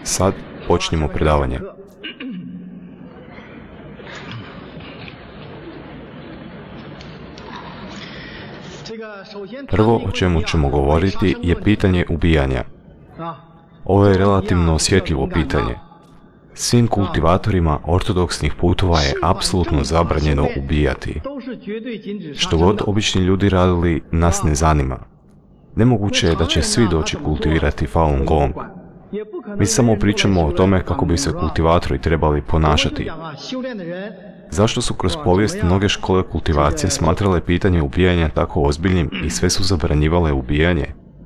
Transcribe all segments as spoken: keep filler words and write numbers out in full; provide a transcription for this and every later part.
Sad počnimo predavanje. Prvo o čemu ćemo govoriti je pitanje ubijanja. Ovo je relativno osjetljivo pitanje. Svim kultivatorima ortodoksnih putova je apsolutno zabranjeno ubijati. Što god obični ljudi radili, nas ne zanima. Nemoguće je da će svi doći kultivirati Falun Gong. Mi samo pričamo o tome kako bi se kultivatori trebali ponašati. Zašto su kroz povijest mnoge škole kultivacije smatrale pitanje ubijanja tako ozbiljnim i sve su zabranjivale ubijanje?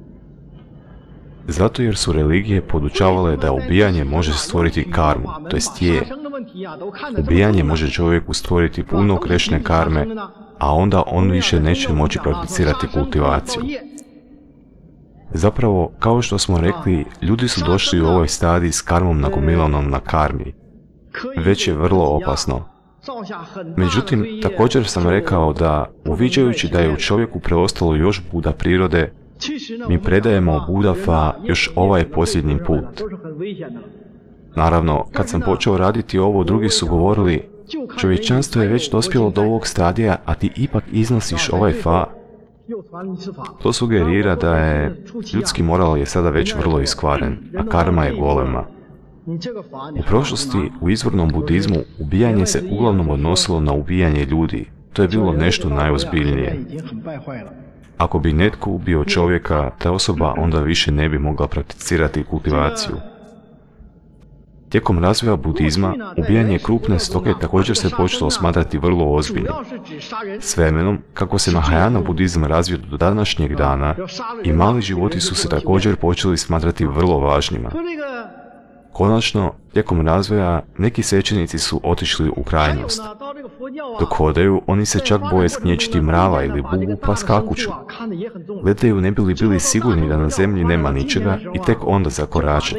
Zato jer su religije podučavale da ubijanje može stvoriti karmu, to jest je. Ubijanje može čovjeku stvoriti puno grešne karme, a onda on više neće moći prakticirati kultivaciju. Zapravo, kao što smo rekli, ljudi su došli u ovoj stadiji s karmom nagomilanom na karmi. Već je vrlo opasno. Međutim, također sam rekao da, uviđajući da je u čovjeku preostalo još Buda prirode, mi predajemo Buda Fa još ovaj posljednji put. Naravno, kad sam počeo raditi ovo, drugi su govorili, čovječanstvo je već dospjelo do ovog stadija, a ti ipak iznosiš ovaj Fa. To sugerira da je ljudski moral je sada već vrlo iskvaren, a karma je golema. U prošlosti, u izvornom budizmu, ubijanje se uglavnom odnosilo na ubijanje ljudi. To je bilo nešto najozbiljnije. Ako bi netko ubio čovjeka, ta osoba onda više ne bi mogla prakticirati kultivaciju. Tijekom razvoja budizma, ubijanje krupne stoke također se počelo smatrati vrlo ozbiljno. S vremenom, kako se Mahajana budizam razvio do današnjeg dana, i mali životi su se također počeli smatrati vrlo važnima. Konačno, tijekom razvoja, neki svećenici su otišli u krajnost. Dok hodaju, oni se čak boje sknječiti mrava ili bubu pa skakuću. Gledaju ne bi li bili sigurni da na zemlji nema ničega i tek onda zakorače.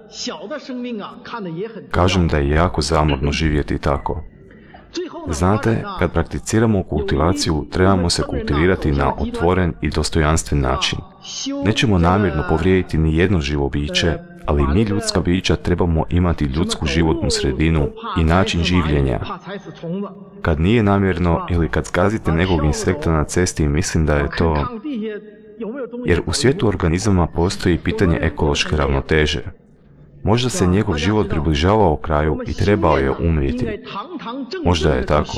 Kažem da je jako zamorno živjeti tako. Znate, kad prakticiramo kultivaciju, trebamo se kultivirati na otvoren i dostojanstven način. Nećemo namjerno povrijediti ni jedno živo biće, ali mi ljudska bića trebamo imati ljudsku životnu sredinu i način življenja. Kad nije namjerno ili kad zgazite nekog insekta na cesti, mislim da je to... Jer u svijetu organizama postoji pitanje ekološke ravnoteže. Možda se njegov život približavao kraju i trebao je umrijeti. Možda je tako.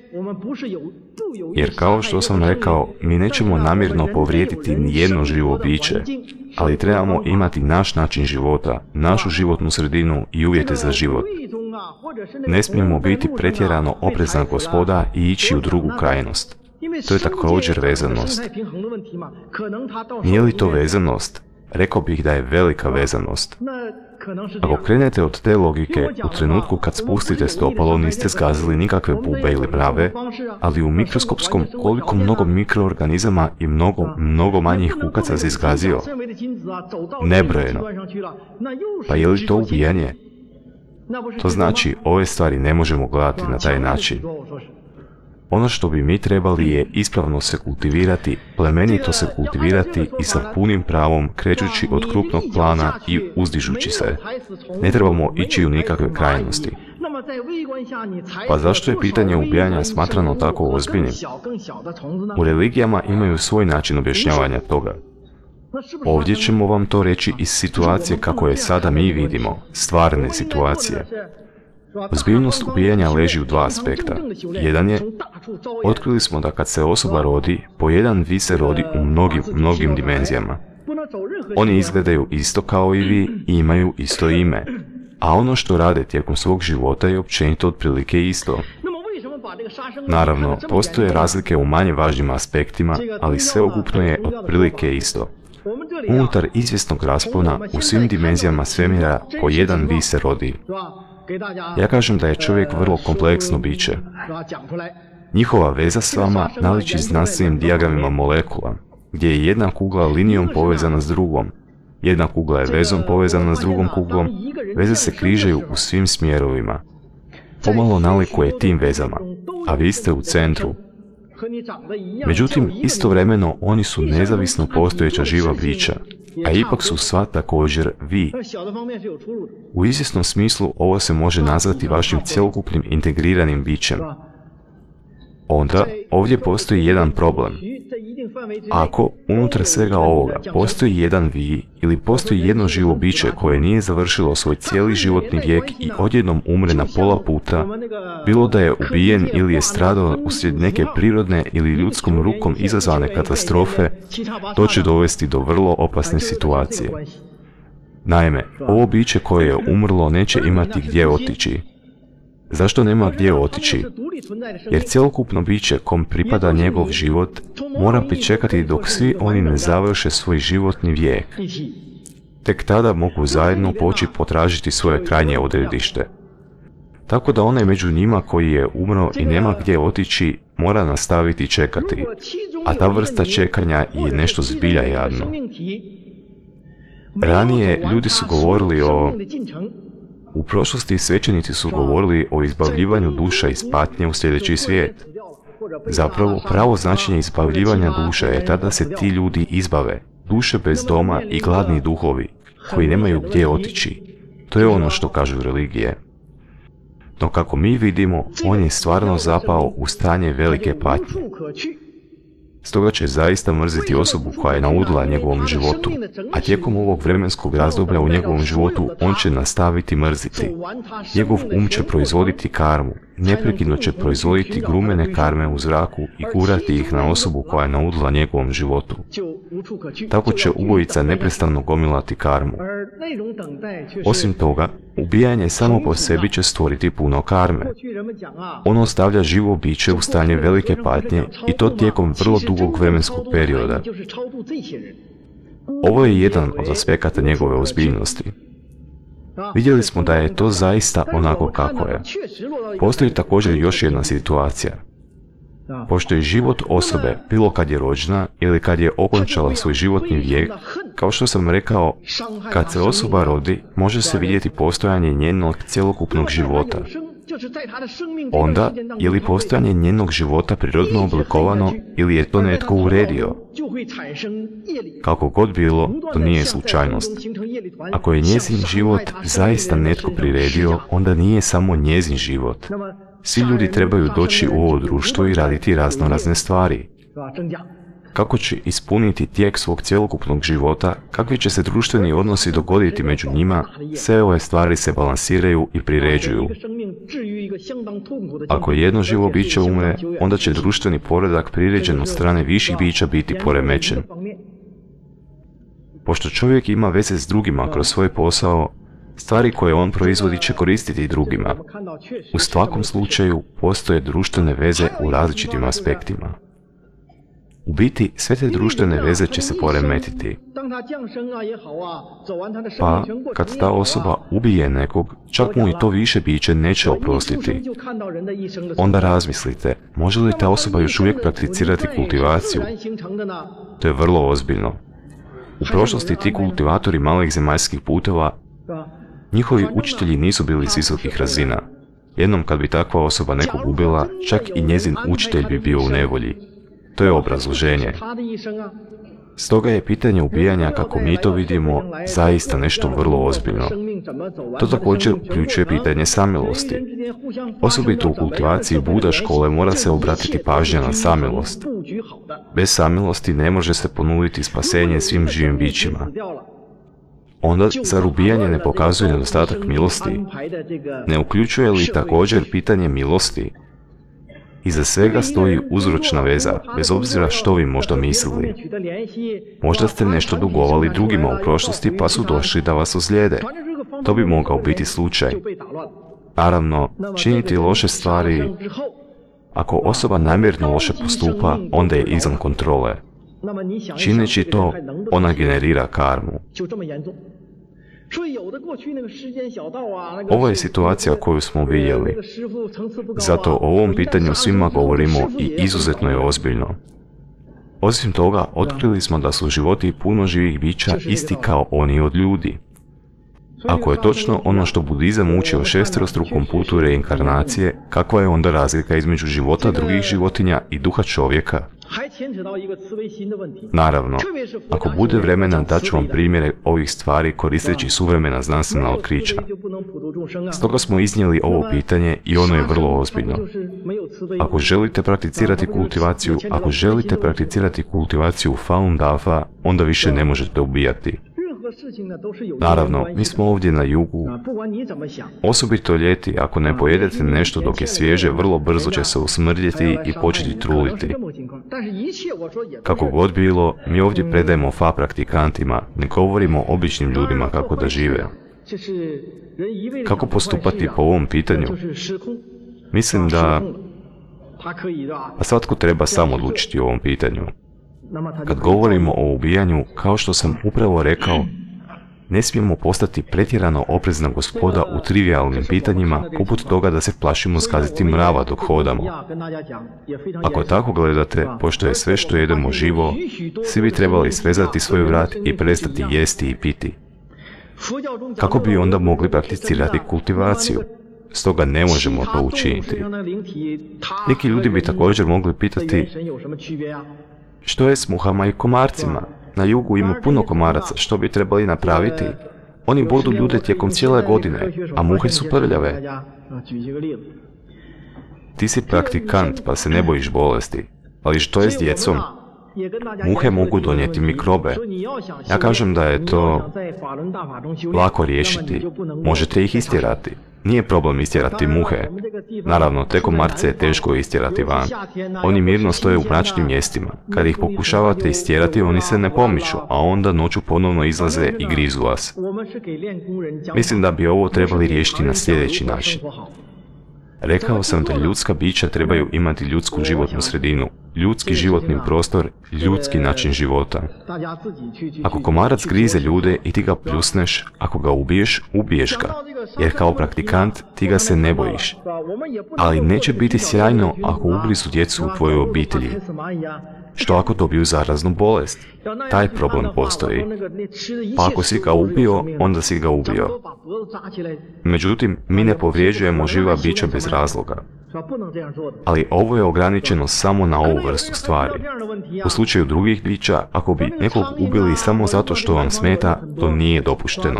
Jer kao što sam rekao, mi nećemo namjerno povrijediti nijedno živo biće, ali trebamo imati naš način života, našu životnu sredinu i uvjete za život. Ne smijemo biti pretjerano oprezna gospoda i ići u drugu krajnost. To je također vezanost. Nije li to vezanost? Rekao bih da je velika vezanost. Ako krenete od te logike, u trenutku kad spustite stopalo niste zgazili nikakve bube ili mrave, ali u mikroskopskom koliko mnogo mikroorganizama i mnogo, mnogo manjih kukaca si zgazio? Nebrojeno. Pa je li to ubijanje? To znači, ove stvari ne možemo gledati na taj način. Ono što bi mi trebali je ispravno se kultivirati, plemenito se kultivirati i sa punim pravom krećući od krupnog plana i uzdižući se. Ne trebamo ići u nikakve krajnosti. Pa zašto je pitanje ubijanja smatrano tako ozbiljnim? U religijama imaju svoj način objašnjavanja toga. Ovdje ćemo vam to reći iz situacije kako je sada mi vidimo, stvarne situacije. Ozbiljnost ubijanja leži u dva aspekta. Jedan je, otkrili smo da kad se osoba rodi, po jedan vi se rodi u mnogim, mnogim dimenzijama. Oni izgledaju isto kao i vi i imaju isto ime. A ono što rade tijekom svog života je općenito otprilike isto. Naravno, postoje razlike u manje važnim aspektima, ali sveukupno je otprilike isto. Unutar izvjesnog raspona, u svim dimenzijama svemira, po jedan vi se rodi. Ja kažem da je čovjek vrlo kompleksno biće. Njihova veza s vama naliči znanstvenim dijagramima molekula, gdje je jedna kugla linijom povezana s drugom, jedna kugla je vezom povezana s drugom kuglom, veze se križaju u svim smjerovima. Pomalo nalikuje tim vezama, a vi ste u centru. Međutim, istovremeno oni su nezavisno postojeća živa bića. a ipak su sva također vi. U izvjesnom smislu ovo se može nazvati vašim cjelokupnim integriranim bićem. Onda, ovdje postoji jedan problem. Ako, unutar svega ovoga, postoji jedan vi ili postoji jedno živo biće koje nije završilo svoj cijeli životni vijek i odjednom umre na pola puta, bilo da je ubijen ili je stradao uslijed neke prirodne ili ljudskom rukom izazvane katastrofe, to će dovesti do vrlo opasne situacije. Naime, ovo biće koje je umrlo neće imati gdje otići. Zašto nema gdje otići? Jer cjelokupno biće kom pripada njegov život mora pričekati dok svi oni ne završe svoj životni vijek. Tek tada mogu zajedno poći potražiti svoje krajnje odredište. Tako da onaj među njima koji je umro i nema gdje otići mora nastaviti čekati, a ta vrsta čekanja je nešto zbilja jadno. Ranije ljudi su govorili o... U prošlosti svećenici su govorili o izbavljivanju duša iz patnje u sljedeći svijet. Zapravo, pravo značenje izbavljivanja duša je tada se ti ljudi izbave, duše bez doma i gladni duhovi, koji nemaju gdje otići. To je ono što kažu religije. No kako mi vidimo, on je stvarno zapao u stanje velike patnje. Stoga će zaista mrziti osobu koja je naudila njegovom životu, a tijekom ovog vremenskog razdoblja u njegovom životu on će nastaviti mrziti. Njegov um će proizvoditi karmu, neprekidno će proizvoditi grumene karme u zraku i gurati ih na osobu koja je naudila njegovom životu. Tako će ubojica neprestano gomilati karmu. Osim toga, ubijanje samo po sebi će stvoriti puno karme. Ono stavlja živo biće u stanje velike patnje i to tijekom vrlo dugog vremenskog perioda. Ovo je jedan od aspekata njegove ozbiljnosti. Vidjeli smo da je to zaista onako kako je. Postoji također još jedna situacija. Pošto je život osobe, bilo kad je rođena ili kad je okončala svoj životni vijek, kao što sam rekao, kad se osoba rodi, može se vidjeti postojanje njenog cjelokupnog života. Onda, je li postojanje njenog života prirodno oblikovano ili je to netko uredio? Kako god bilo, to nije slučajnost. Ako je njezin život zaista netko priredio, onda nije samo njezin život. Svi ljudi trebaju doći u ovo društvo i raditi raznorazne stvari. Kako će ispuniti tijek svog cjelokupnog života, kakvi će se društveni odnosi dogoditi među njima, sve ove stvari se balansiraju i priređuju. Ako jedno živo biće umre, onda će društveni poredak priređen od strane viših bića biti poremećen. Pošto čovjek ima veze s drugima kroz svoj posao, stvari koje on proizvodi će koristiti drugima. U svakom slučaju postoje društvene veze u različitim aspektima. U biti, sve te društvene veze će se poremetiti. Pa, kad ta osoba ubije nekog, čak mu i to više biće neće oprostiti. Onda razmislite, može li ta osoba još uvijek prakticirati kultivaciju? To je vrlo ozbiljno. U prošlosti ti kultivatori malih zemaljskih puteva, njihovi učitelji nisu bili s visokih razina. Jednom kad bi takva osoba nekog ubila, čak i njezin učitelj bi bio u nevolji. To je obrazloženje. Stoga je pitanje ubijanja, kako mi to vidimo, zaista nešto vrlo ozbiljno. To također uključuje pitanje samilosti. Osobito u kultivaciji Buda škole mora se obratiti pažnja na samilost. Bez samilosti ne može se ponuditi spasenje svim živim bićima. Onda, zar ubijanje ne pokazuje nedostatak milosti? Ne uključuje li također pitanje milosti? Iza svega stoji uzročna veza, bez obzira što vi možda mislili. Možda ste nešto dugovali drugima u prošlosti pa su došli da vas ozlijede. To bi mogao biti slučaj. Naravno, činiti loše stvari, ako osoba namjerno loše postupa, onda je izvan kontrole. Čineći to, ona generira karmu. Ovo je situacija koju smo vidjeli. Zato o ovom pitanju svima govorimo i izuzetno je ozbiljno. Osim toga, otkrili smo da su životi puno živih bića isti kao oni od ljudi. Ako je točno ono što budizam uči o šesterostrukom putu reinkarnacije, kakva je onda razlika između života drugih životinja i duha čovjeka? Naravno, ako bude vremena daću vam primjere ovih stvari koristeći suvremena znanstvena otkrića. Stoga smo iznijeli ovo pitanje i ono je vrlo ozbiljno. Ako želite prakticirati kultivaciju, ako želite prakticirati kultivaciju Falun Dafa, onda više ne možete ubijati. Naravno, mi smo ovdje na jugu. Osobito ljeti, ako ne pojedete nešto dok je svježe, vrlo brzo će se usmrdjeti i početi truliti. Kako god bilo, mi ovdje predajemo Fa praktikantima, ne govorimo običnim ljudima kako da žive. Kako postupati po ovom pitanju? Mislim da... A svatko treba sam odlučiti o ovom pitanju. Kad govorimo o ubijanju, kao što sam upravo rekao, ne smijemo postati pretjerano oprezna gospoda u trivijalnim pitanjima, poput toga da se plašimo skaziti mrava dok hodamo. Ako tako gledate, pošto je sve što jedemo živo, svi bi trebali svezati svoj vrat i prestati jesti i piti. Kako bi onda mogli prakticirati kultivaciju? Stoga ne možemo to učiniti. Neki ljudi bi također mogli pitati, što je s muhama i komarcima? Na jugu ima puno komaraca, što bi trebali napraviti? Oni bodu ljude tijekom cijele godine, a muhe su prljave. Ti si praktikant, pa se ne bojiš bolesti. Ali što je s djecom? Muhe mogu donijeti mikrobe. Ja kažem da je to lako riješiti. Možete ih istjerati. Nije problem istjerati muhe. Naravno, te komarce je teško istjerati van. Oni mirno stoje u mračnim mjestima. Kad ih pokušavate istjerati, oni se ne pomiču, a onda noću ponovno izlaze i grizu vas. Mislim da bi ovo trebali riješiti na sljedeći način. Rekao sam da ljudska bića trebaju imati ljudsku životnu sredinu, ljudski životni prostor, ljudski način života. Ako komarac grize ljude i ti ga pljusneš, ako ga ubiješ, ubiješ ga, jer kao praktikant ti ga se ne bojiš. Ali neće biti sjajno ako ugrizu djecu u tvojoj obitelji. Što ako dobiju zaraznu bolest? Taj problem postoji. Pa ako si ga ubio, onda si ga ubio. Međutim, mi ne povrijeđujemo živa bića bez razloga. Ali ovo je ograničeno samo na ovu vrstu stvari. U slučaju drugih bića, ako bi nekog ubili samo zato što vam smeta, to nije dopušteno.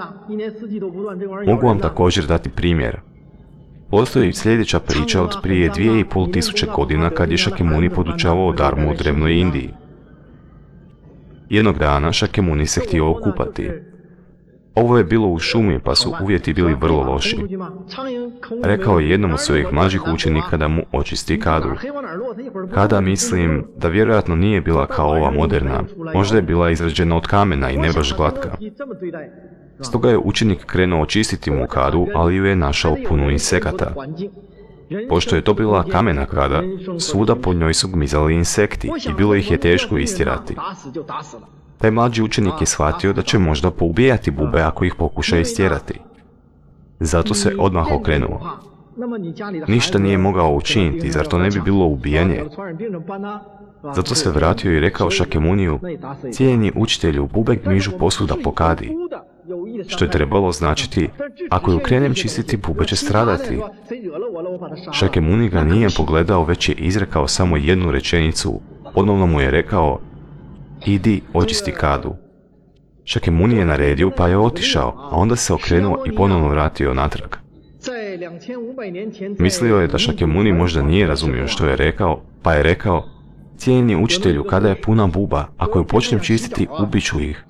Mogu vam također dati primjer. Postoji sljedeća priča od prije dvije i pol tisuće godina kad je Shakyamuni podučavao Dharmu u drevnoj Indiji. Jednog dana Shakyamuni se htio okupati. Ovo je bilo u šumi pa su uvjeti bili vrlo loši. Rekao je jednom od svojih mlađih učenika da mu očisti kadu. Kada mislim da vjerojatno nije bila kao ova moderna, možda je bila izrađena od kamena i ne baš glatka. Stoga je učenik krenuo očistiti mu kadu, ali ju je našao punu insekata. Pošto je to bila kamena kada, svuda po njoj su gmizali insekti i bilo ih je teško istjerati. Taj mlađi učenik je shvatio da će možda poubijati bube ako ih pokuša istjerati. Zato se odmah okrenuo. Ništa nije mogao učiniti, zar to ne bi bilo ubijanje? Zato se vratio i rekao Shakyamuniju, cijenjeni učitelju, bube gmižu posvuda po kadi. Što je trebalo značiti, ako ju krenem čistiti, bube će stradati. Shakyamuni ga nije pogledao, već je izrekao samo jednu rečenicu. Ponovno mu je rekao, idi, očisti kadu. Shakyamuni je naredio pa je otišao, a onda se okrenuo i ponovno vratio natrag. Mislio je da Shakyamuni možda nije razumio što je rekao, pa je rekao, cijenjeni učitelju, kada je puna buba, ako ju počnem čistiti, ubiću ih.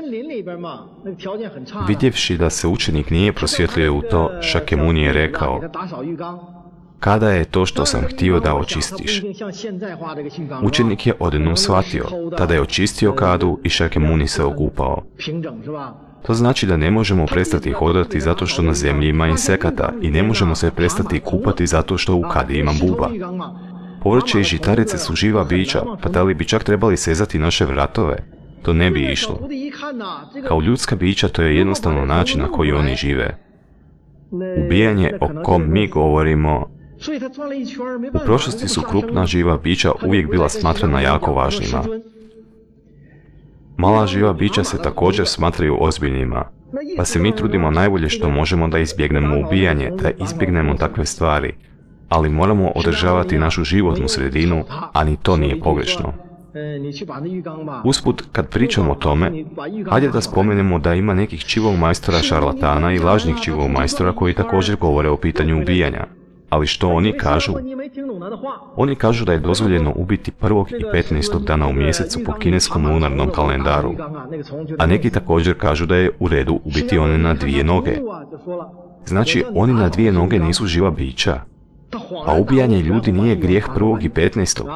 Vidjevši da se učenik nije prosvjetlio u to, Shakyamuni je rekao, kada je to što sam htio da očistiš? Učenik je odjednom shvatio, tada je očistio kadu i Shakyamuni se okupao. To znači da ne možemo prestati hodati zato što na zemlji ima insekata i ne možemo se prestati kupati zato što u kadi ima buba. Povrće i žitarice su živa bića, pa da li bi čak trebali sezati naše vratove? To ne bi išlo. Kao ljudska bića to je jednostavno način na koji oni žive. Ubijanje o kom mi govorimo, u prošlosti su krupna živa bića uvijek bila smatrana jako važnima. Mala živa bića se također smatraju ozbiljnima. Pa se mi trudimo najbolje što možemo da izbjegnemo ubijanje, da izbjegnemo takve stvari, ali moramo održavati našu životnu sredinu, a ni to nije pogrešno. Usput, kad pričamo o tome, hajde da spomenemo da ima nekih čivog majstora šarlatana i lažnih čivog majstora koji također govore o pitanju ubijanja. Ali što oni kažu? Oni kažu da je dozvoljeno ubiti prvog i petnaestog dana u mjesecu po kineskom lunarnom kalendaru. A neki također kažu da je u redu ubiti one na dvije noge. Znači, oni na dvije noge nisu živa bića. A ubijanje ljudi nije grijeh prvog i petnaestog.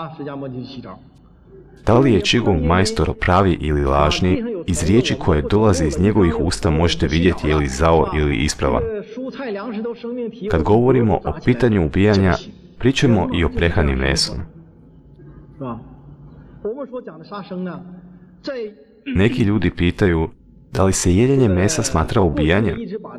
Da li je Qigong majstor pravi ili lažni, iz riječi koje dolaze iz njegovih usta možete vidjeti je li zao ili ispravan. Kad govorimo o pitanju ubijanja, pričamo i o prehrani mesom. Neki ljudi pitaju, da li se jedenje mesa smatra ubijanjem?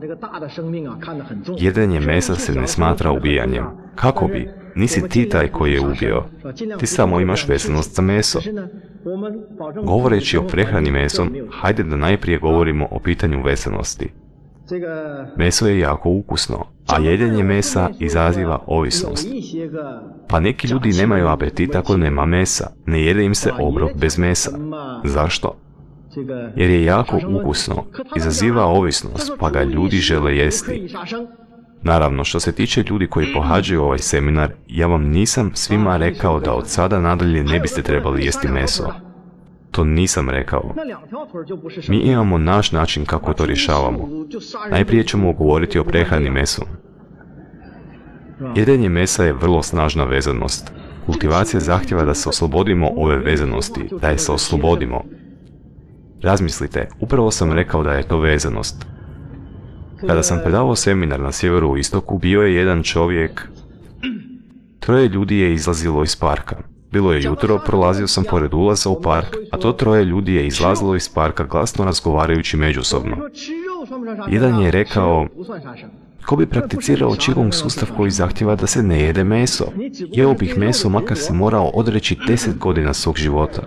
Jedenje mesa se ne smatra ubijanjem. Kako bi? Nisi ti taj koji je ubio. Ti samo imaš vezanost za meso. Govoreći o prehrani mesom, hajde da najprije govorimo o pitanju vezanosti. Meso je jako ukusno, a jedenje mesa izaziva ovisnost. Pa neki ljudi nemaju apetita ako nema mesa, ne jede im se obrok bez mesa. Zašto? Jer je jako ukusno, izaziva ovisnost, pa ga ljudi žele jesti. Naravno, što se tiče ljudi koji pohađaju ovaj seminar, ja vam nisam svima rekao da od sada nadalje ne biste trebali jesti meso. To nisam rekao. Mi imamo naš način kako to rješavamo. Najprije ćemo govoriti o prehrani mesom. Jedenje mesa je vrlo snažna vezanost. Kultivacija zahtjeva da se oslobodimo ove vezanosti, da je se oslobodimo. Razmislite, upravo sam rekao da je to vezanost. Kada sam predavao seminar na sjeveru u istoku, bio je jedan čovjek. Troje ljudi je izlazilo iz parka. Bilo je jutro, prolazio sam pored ulaza u park, a to troje ljudi je izlazilo iz parka glasno razgovarajući međusobno. Jedan je rekao, ko bi prakticirao Qigong sustav koji zahtjeva da se ne jede meso? Jeo bih meso makar se morao odreći deset godina svog života.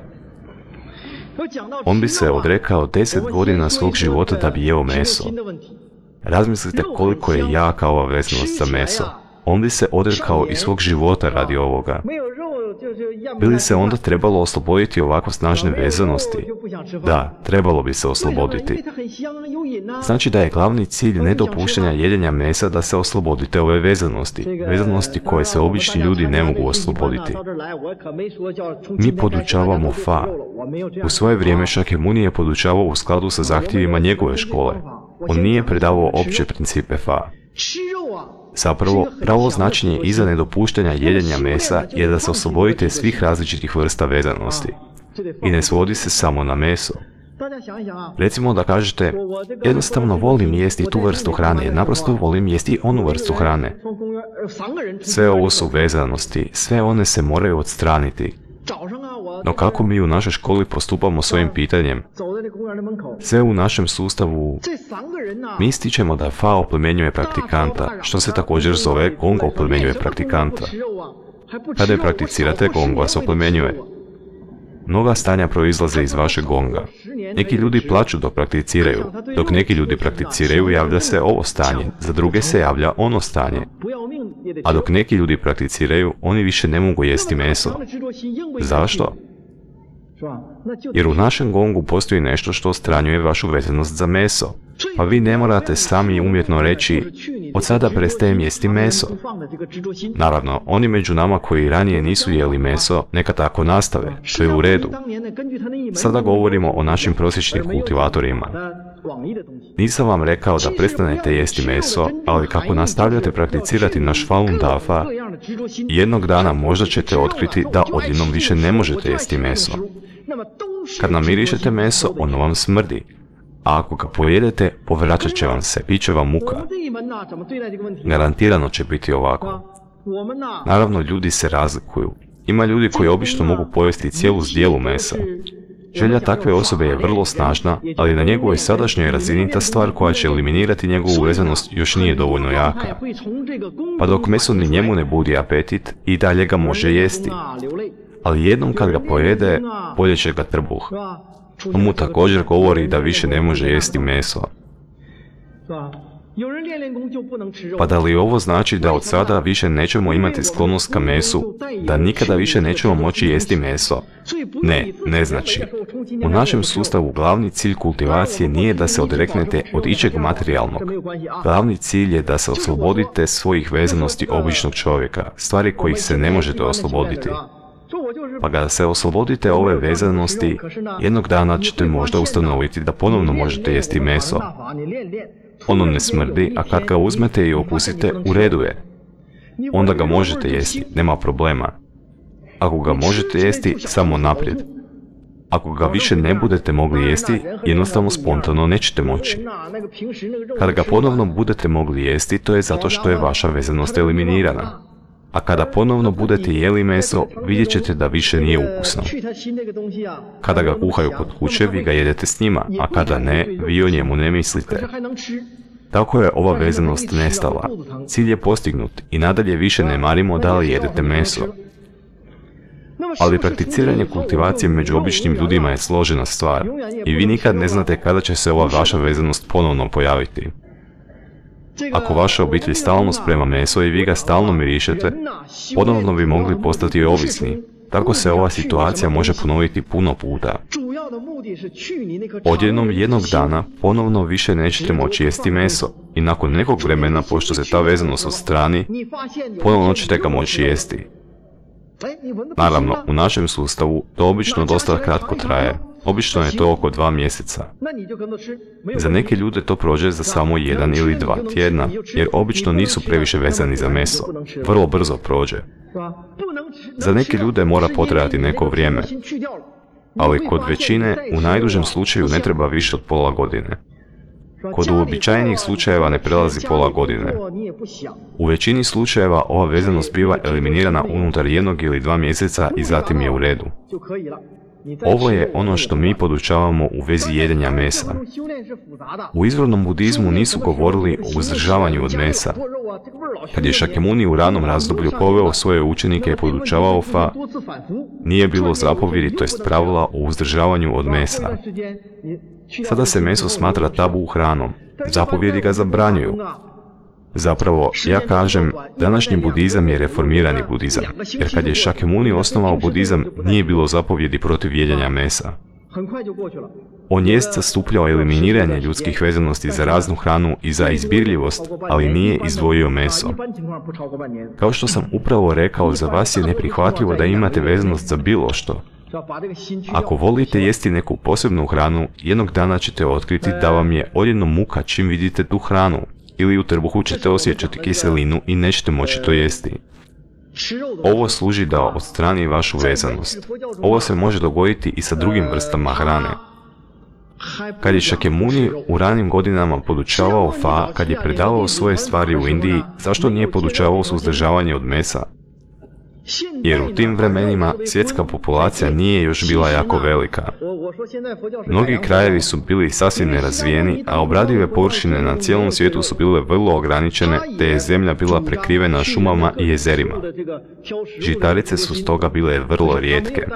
On bi se odrekao deset godina svog života da bi jeo meso. Razmislite koliko je jaka ova vezanost za meso. On bi se odrekao i svog života radi ovoga. Bi li se onda trebalo osloboditi ovako snažne vezanosti? Da, trebalo bi se osloboditi. Znači da je glavni cilj nedopuštanja jedenja mesa da se oslobodite ove vezanosti. Vezanosti koje se obični ljudi ne mogu osloboditi. Mi podučavamo Fa. U svoje vrijeme Shakyamuni je podučavao u skladu sa zahtjevima njegove škole. On nije predavao opće principe Fa. Zapravo, pravo značenje iza nedopuštanja jedenja mesa je da se oslobodite svih različitih vrsta vezanosti. I ne svodi se samo na meso. Recimo da kažete, jednostavno volim jesti tu vrstu hrane, naprosto volim jesti onu vrstu hrane. Sve ovo su vezanosti, sve one se moraju odstraniti. No kako mi u našoj školi postupamo s ovim pitanjem? Sve u našem sustavu mi ističemo da Fa oplemenjuje praktikanta, što se također zove Gong oplemenjuje praktikanta. Kada je prakticirate, Gong vas oplemenjuje. Mnoga stanja proizlaze iz vašeg gonga. Neki ljudi plaču dok prakticiraju. Dok neki ljudi prakticiraju, javlja se ovo stanje, za druge se javlja ono stanje. A dok neki ljudi prakticiraju, oni više ne mogu jesti meso. Zašto? Jer u našem gongu postoji nešto što odstranjuje vašu vezanost za meso. Pa vi ne morate sami umjetno reći, od sada prestajem jesti meso. Naravno, oni među nama koji ranije nisu jeli meso, neka tako nastave, što je u redu. Sada govorimo o našim prosječnim kultivatorima. Nisam vam rekao da prestanete jesti meso, ali kako nastavljate prakticirati naš Falun Dafa, jednog dana možda ćete otkriti da odjednom više ne možete jesti meso. Kad namirišete meso, ono vam smrdi. A ako ga pojedete, povraćat će vam se, bit će vam muka. Garantirano će biti ovako. Naravno, ljudi se razlikuju. Ima ljudi koji obično mogu pojesti cijelu zdjelu mesa. Želja takve osobe je vrlo snažna, ali na njegovoj sadašnjoj razini ta stvar koja će eliminirati njegovu vezanost još nije dovoljno jaka. Pa dok meso ni njemu ne budi apetit, i dalje ga može jesti. Ali jednom kad ga pojede, bolje će ga trbuh. To mu također govori da više ne može jesti meso. Pa da li ovo znači da od sada više nećemo imati sklonost ka mesu, da nikada više nećemo moći jesti meso? Ne, ne znači. U našem sustavu glavni cilj kultivacije nije da se odreknete od ičeg materijalnog. Glavni cilj je da se oslobodite svojih vezanosti običnog čovjeka, stvari kojih se ne možete osloboditi. Pa kada se oslobodite ove vezanosti, jednog dana ćete možda ustanoviti da ponovno možete jesti meso. Ono ne smrdi, a kad ga uzmete i okusite, u redu je. Onda ga možete jesti, nema problema. Ako ga možete jesti, samo naprijed. Ako ga više ne budete mogli jesti, jednostavno spontano nećete moći. Kada ga ponovno budete mogli jesti, to je zato što je vaša vezanost eliminirana. A kada ponovno budete jeli meso, vidjet ćete da više nije ukusno. Kada ga kuhaju kod kuće, vi ga jedete s njima, a kada ne, vi o njemu ne mislite. Tako je ova vezanost nestala. Cilj je postignut i nadalje više ne marimo da li jedete meso. Ali prakticiranje kultivacije među običnim ljudima je složena stvar i vi nikad ne znate kada će se ova vaša vezanost ponovno pojaviti. Ako vaša obitelj stalno sprema meso i vi ga stalno mirišete, ponovno bi mogli postati ovisni. Tako se ova situacija može ponoviti puno puta. Odjednom jednog dana ponovno više nećete moći jesti meso i nakon nekog vremena, pošto se ta vezanost odstrani, ponovno ćete ga moći jesti. Naravno, u našem sustavu to obično dosta kratko traje. Obično je to oko dva mjeseca. Za neke ljude to prođe za samo jedan ili dva tjedna, jer obično nisu previše vezani za meso. Vrlo brzo prođe. Za neke ljude mora potrajati neko vrijeme, ali kod većine u najdužem slučaju ne treba više od pola godine. Kod uobičajenih slučajeva ne prelazi pola godine. U većini slučajeva ova vezanost biva eliminirana unutar jednog ili dva mjeseca i zatim je u redu. Ovo je ono što mi podučavamo u vezi jedenja mesa. U izvornom budizmu nisu govorili o uzdržavanju od mesa. Kad je Shakyamuni u ranom razdoblju poveo svoje učenike i podučavao fa, nije bilo zapovjedi, to jest pravila o uzdržavanju od mesa. Sada se meso smatra tabu hranom. Zapovjedi ga zabranjuju. Zapravo, ja kažem, današnji budizam je reformirani budizam, jer kad je Shakyamuni osnovao budizam, nije bilo zapovjedi protiv jedenja mesa. On jest zastupljao eliminiranje ljudskih vezanosti za raznu hranu i za izbirljivost, ali nije izdvojio meso. Kao što sam upravo rekao, za vas je neprihvatljivo da imate vezanost za bilo što. Ako volite jesti neku posebnu hranu, jednog dana ćete otkriti da vam je odjednom muka čim vidite tu hranu. Ili u trbuhu ćete osjećati kiselinu i nećete moći to jesti. Ovo služi da odstrani vašu vezanost. Ovo se može dogoditi i sa drugim vrstama hrane. Kad je Shakyamuni u ranim godinama podučavao fa, kad je predavao svoje stvari u Indiji, zašto nije podučavao suzdržavanje od mesa? Jer u tim vremenima svjetska populacija nije još bila jako velika. Mnogi krajevi su bili sasvim nerazvijeni, a obradive površine na cijelom svijetu su bile vrlo ograničene, te je zemlja bila prekrivena šumama i jezerima. Žitarice su stoga bile vrlo rijetke.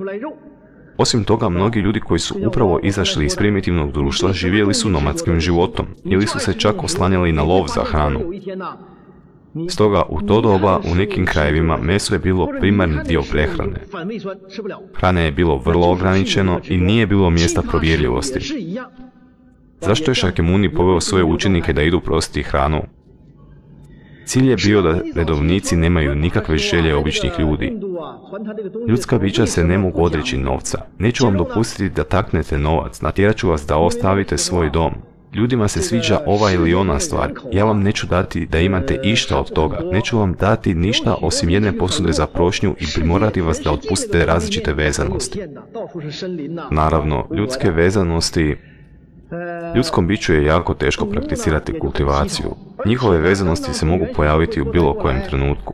Osim toga, mnogi ljudi koji su upravo izašli iz primitivnog društva živjeli su nomadskim životom, ili su se čak oslanjali na lov za hranu. Stoga, u to doba, u nekim krajevima, meso je bilo primarni dio prehrane. Hrane je bilo vrlo ograničeno i nije bilo mjesta provjerljivosti. Zašto je Shakyamuni poveo svoje učenike da idu prositi hranu? Cilj je bio da redovnici nemaju nikakve želje običnih ljudi. Ljudska bića se ne mogu odreći novca. Neću vam dopustiti da taknete novac, natjerat ću vas da ostavite svoj dom. Ljudima se sviđa ova ili ona stvar. Ja vam neću dati da imate išta od toga. Neću vam dati ništa osim jedne posude za prošnju i primorati vas da otpustite različite vezanosti. Naravno, ljudske vezanosti... Ljudskom biću je jako teško prakticirati kultivaciju. Njihove vezanosti se mogu pojaviti u bilo kojem trenutku.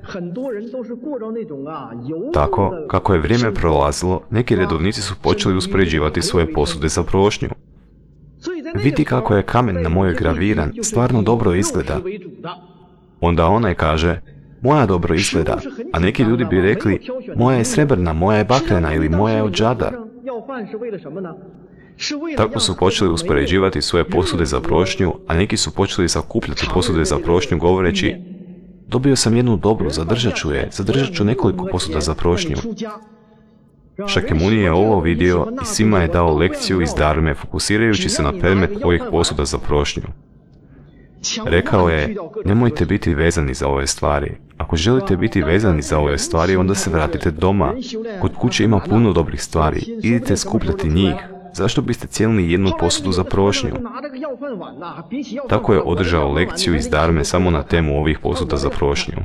Tako, kako je vrijeme prolazilo, neki redovnici su počeli uspoređivati svoje posude za prošnju. Vidi kako je kamen na mojoj graviran, stvarno dobro izgleda. Onda onaj kaže, moja dobro izgleda, a neki ljudi bi rekli, moja je srebrna, moja je bakrena ili moja je od džada. Tako su počeli uspoređivati svoje posude za prošnju, a neki su počeli sakupljati posude za prošnju govoreći: dobio sam jednu dobru, zadržat ću je, zadržat ću nekoliko posuda za prošnju. Shakyamuni je ovo vidio i svima je dao lekciju iz dharme, fokusirajući se na predmet ovih posuda za prošnju. Rekao je: nemojte biti vezani za ove stvari. Ako želite biti vezani za ove stvari, onda se vratite doma. Kod kuće ima puno dobrih stvari. Idite skupljati njih. Zašto biste cijelili jednu posudu za prošnju? Tako je održao lekciju iz dharme samo na temu ovih posuda za prošnju.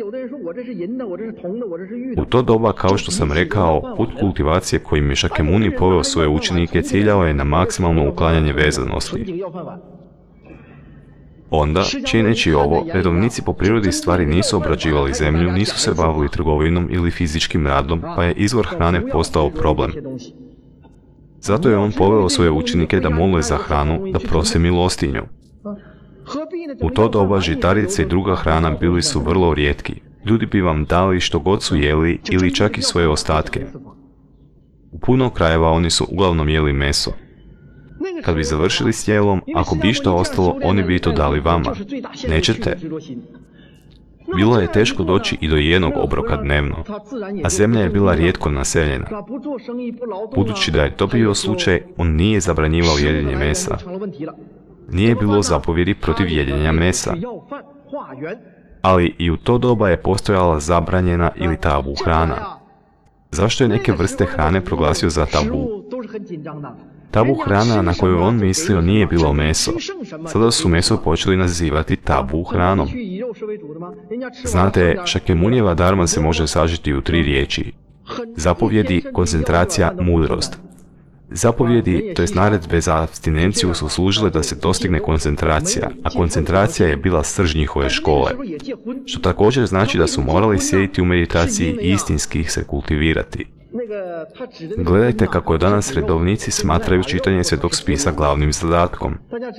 U to doba, kao što sam rekao, put kultivacije kojim je Shakyamuni poveo svoje učenike ciljao je na maksimalno uklanjanje vezanosti. Onda, čineći ovo, redovnici po prirodi stvari nisu obrađivali zemlju, nisu se bavili trgovinom ili fizičkim radom, pa je izvor hrane postao problem. Zato je on poveo svoje učenike da mole za hranu, da prose milostinju. U to doba žitarice i druga hrana bili su vrlo rijetki. Ljudi bi vam dali što god su jeli ili čak i svoje ostatke. U puno krajeva oni su uglavnom jeli meso. Kad bi završili s jelom, ako bi išta ostalo, oni bi to dali vama. Nećete? Bilo je teško doći i do jednog obroka dnevno, a zemlja je bila rijetko naseljena. Budući da je to bio slučaj, on nije zabranjivao jedenje mesa. Nije bilo zapovjedi protiv jedenja mesa. Ali i u to doba je postojala zabranjena ili tabu hrana. Zašto je neke vrste hrane proglasio za tabu? Tabu hrana na koju on mislio nije bilo meso. Sada su meso počeli nazivati tabu hranom. Znate, Shakyamunijeva dharma se može sažeti u tri riječi. Zapovjedi, koncentracija, mudrost. Zapovjedi, to jest naredbe za apstinenciju, su služile da se dostigne koncentracija, a koncentracija je bila srž njihove škole. Što također znači da su morali sjediti u meditaciji i istinski se kultivirati. Gledajte kako danas redovnici smatraju čitanje Svetog spisa glavnim zadatkom.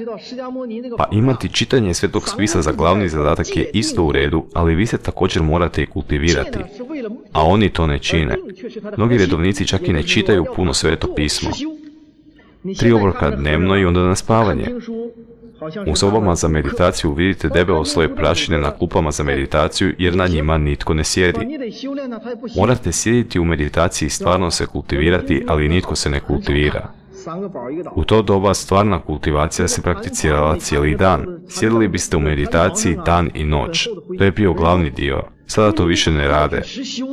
Pa imati čitanje Svetog spisa za glavni zadatak je isto u redu, ali vi se također morate i kultivirati. A oni to ne čine. Mnogi redovnici čak i ne čitaju puno Sveto pismo. Tri obroka dnevno i onda na spavanje. U sobama za meditaciju vidite debelo sloj prašine na klupama za meditaciju jer na njima nitko ne sjedi. Morate sjediti u meditaciji i stvarno se kultivirati, ali nitko se ne kultivira. U to doba stvarna kultivacija se prakticirala cijeli dan. Sjedili biste u meditaciji dan i noć. To je bio glavni dio. Sada to više ne rade.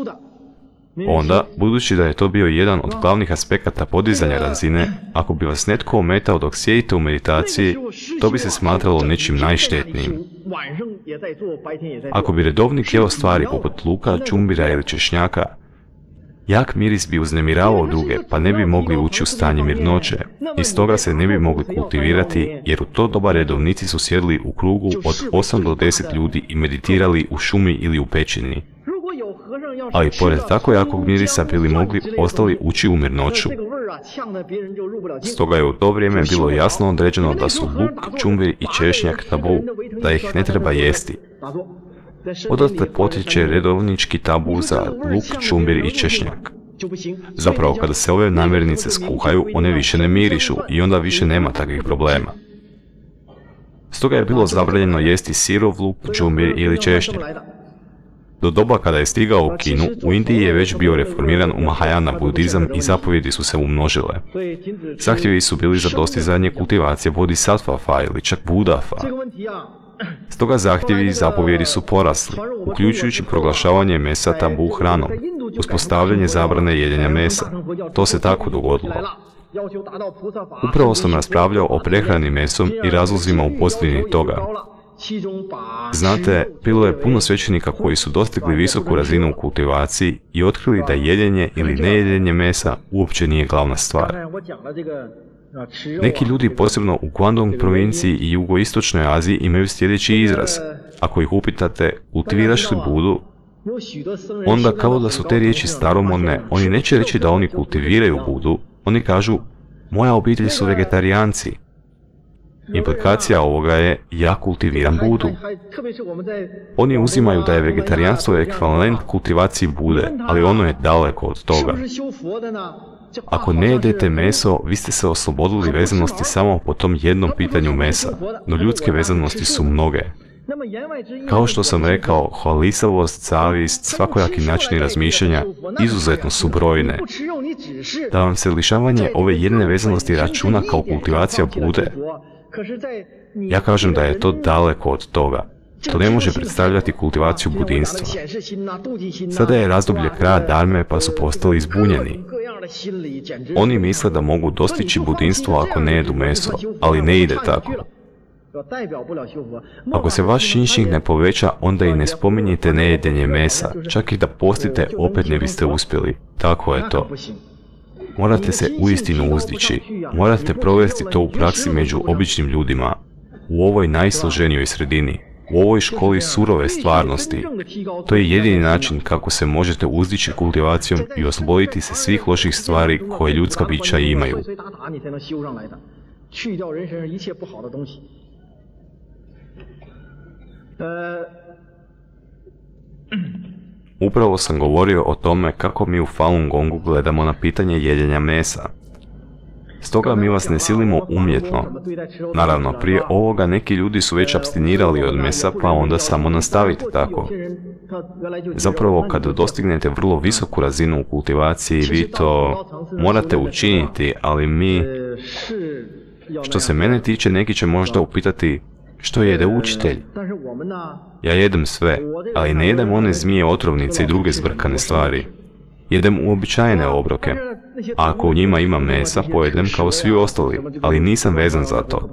Onda, budući da je to bio jedan od glavnih aspekata podizanja razine, ako bi vas netko ometao dok sjedite u meditaciji, to bi se smatralo nečim najštetnijim. Ako bi redovnik jeo stvari poput luka, čumbira ili češnjaka, jak miris bi uznemiravao druge, pa ne bi mogli ući u stanje mirnoće. I stoga se ne bi mogli kultivirati, jer u to doba redovnici su sjedli u krugu od osam do deset ljudi i meditirali u šumi ili u pećini. Ali pored tako jakog mirisa bili mogli ostali ući u mirnoću. Stoga je u to vrijeme bilo jasno određeno da su luk, čumbir i češnjak tabu, da ih ne treba jesti. Odatle potječe redovnički tabu za luk, čumbir i češnjak. Zapravo, kada se ove namirnice skuhaju, one više ne mirišu i onda više nema takvih problema. Stoga je bilo zabranjeno jesti sirov luk, čumbir ili češnjak. Do doba kada je stigao u Kinu, u Indiji je već bio reformiran u Mahayana budizam i zapovjedi su se umnožile. Zahtjevi su bili za dostizanje kultivacije bodhisattva ili čak budafa. Stoga zahtjevi i zapovjedi su porasli, uključujući proglašavanje mesa tabu hranom, uspostavljanje zabrane jedenja mesa. To se tako dogodilo. Upravo sam raspravljao o prehrani mesom i razlozima u pozadini toga. Znate, bilo je puno svećenika koji su dostigli visoku razinu u kultivaciji i otkrili da jedenje ili nejedenje mesa uopće nije glavna stvar. Neki ljudi, posebno u Guangdong provinciji i jugoistočnoj Aziji, imaju sljedeći izraz. Ako ih upitate, kultiviraš li Budu? Onda kao da su te riječi staromodne, oni neće reći da oni kultiviraju Budu, oni kažu, moja obitelj su vegetarijanci. Implikacija ovoga je, ja kultiviram Budu. Oni uzimaju da je vegetarijanstvo ekvivalent kultivaciji Bude, ali ono je daleko od toga. Ako ne jedete meso, vi ste se oslobodili vezanosti samo po tom jednom pitanju mesa, no ljudske vezanosti su mnoge. Kao što sam rekao, hvalisavost, zavist, svakojaki načini razmišljanja izuzetno su brojne. Da vam se lišavanje ove jedne vezanosti računa kao kultivacija Bude, ja kažem da je to daleko od toga. To ne može predstavljati kultivaciju budinstva. Sada je razdoblje kraja dharme pa su postali zbunjeni. Oni misle da mogu dostići budinstvo ako ne jedu meso, ali ne ide tako. Ako se vaš šinšing ne poveća, onda i ne spominjite nejedenje mesa. Čak i da postite, opet ne biste uspjeli. Tako je to. Morate se uistinu uzdići. Morate provesti to u praksi među običnim ljudima. U ovoj najsloženijoj sredini. U ovoj školi surove stvarnosti. To je jedini način kako se možete uzdići kultivacijom i osloboditi se svih loših stvari koje ljudska bića imaju. Upravo sam govorio o tome kako mi u Falun Gongu gledamo na pitanje jedenja mesa. Stoga mi vas ne silimo umjetno. Naravno, prije ovoga neki ljudi su već apstinirali od mesa, pa onda samo nastavite tako. Zapravo, kada dostignete vrlo visoku razinu u kultivaciji, vi to morate učiniti, ali mi... Što se mene tiče, neki će možda upitati što jede učitelj. Ja jedem sve, ali ne jedem one zmije, otrovnice i druge zbrkane stvari. Jedem uobičajene obroke. A ako u njima ima mesa, pojedem kao svi ostali, ali nisam vezan za to.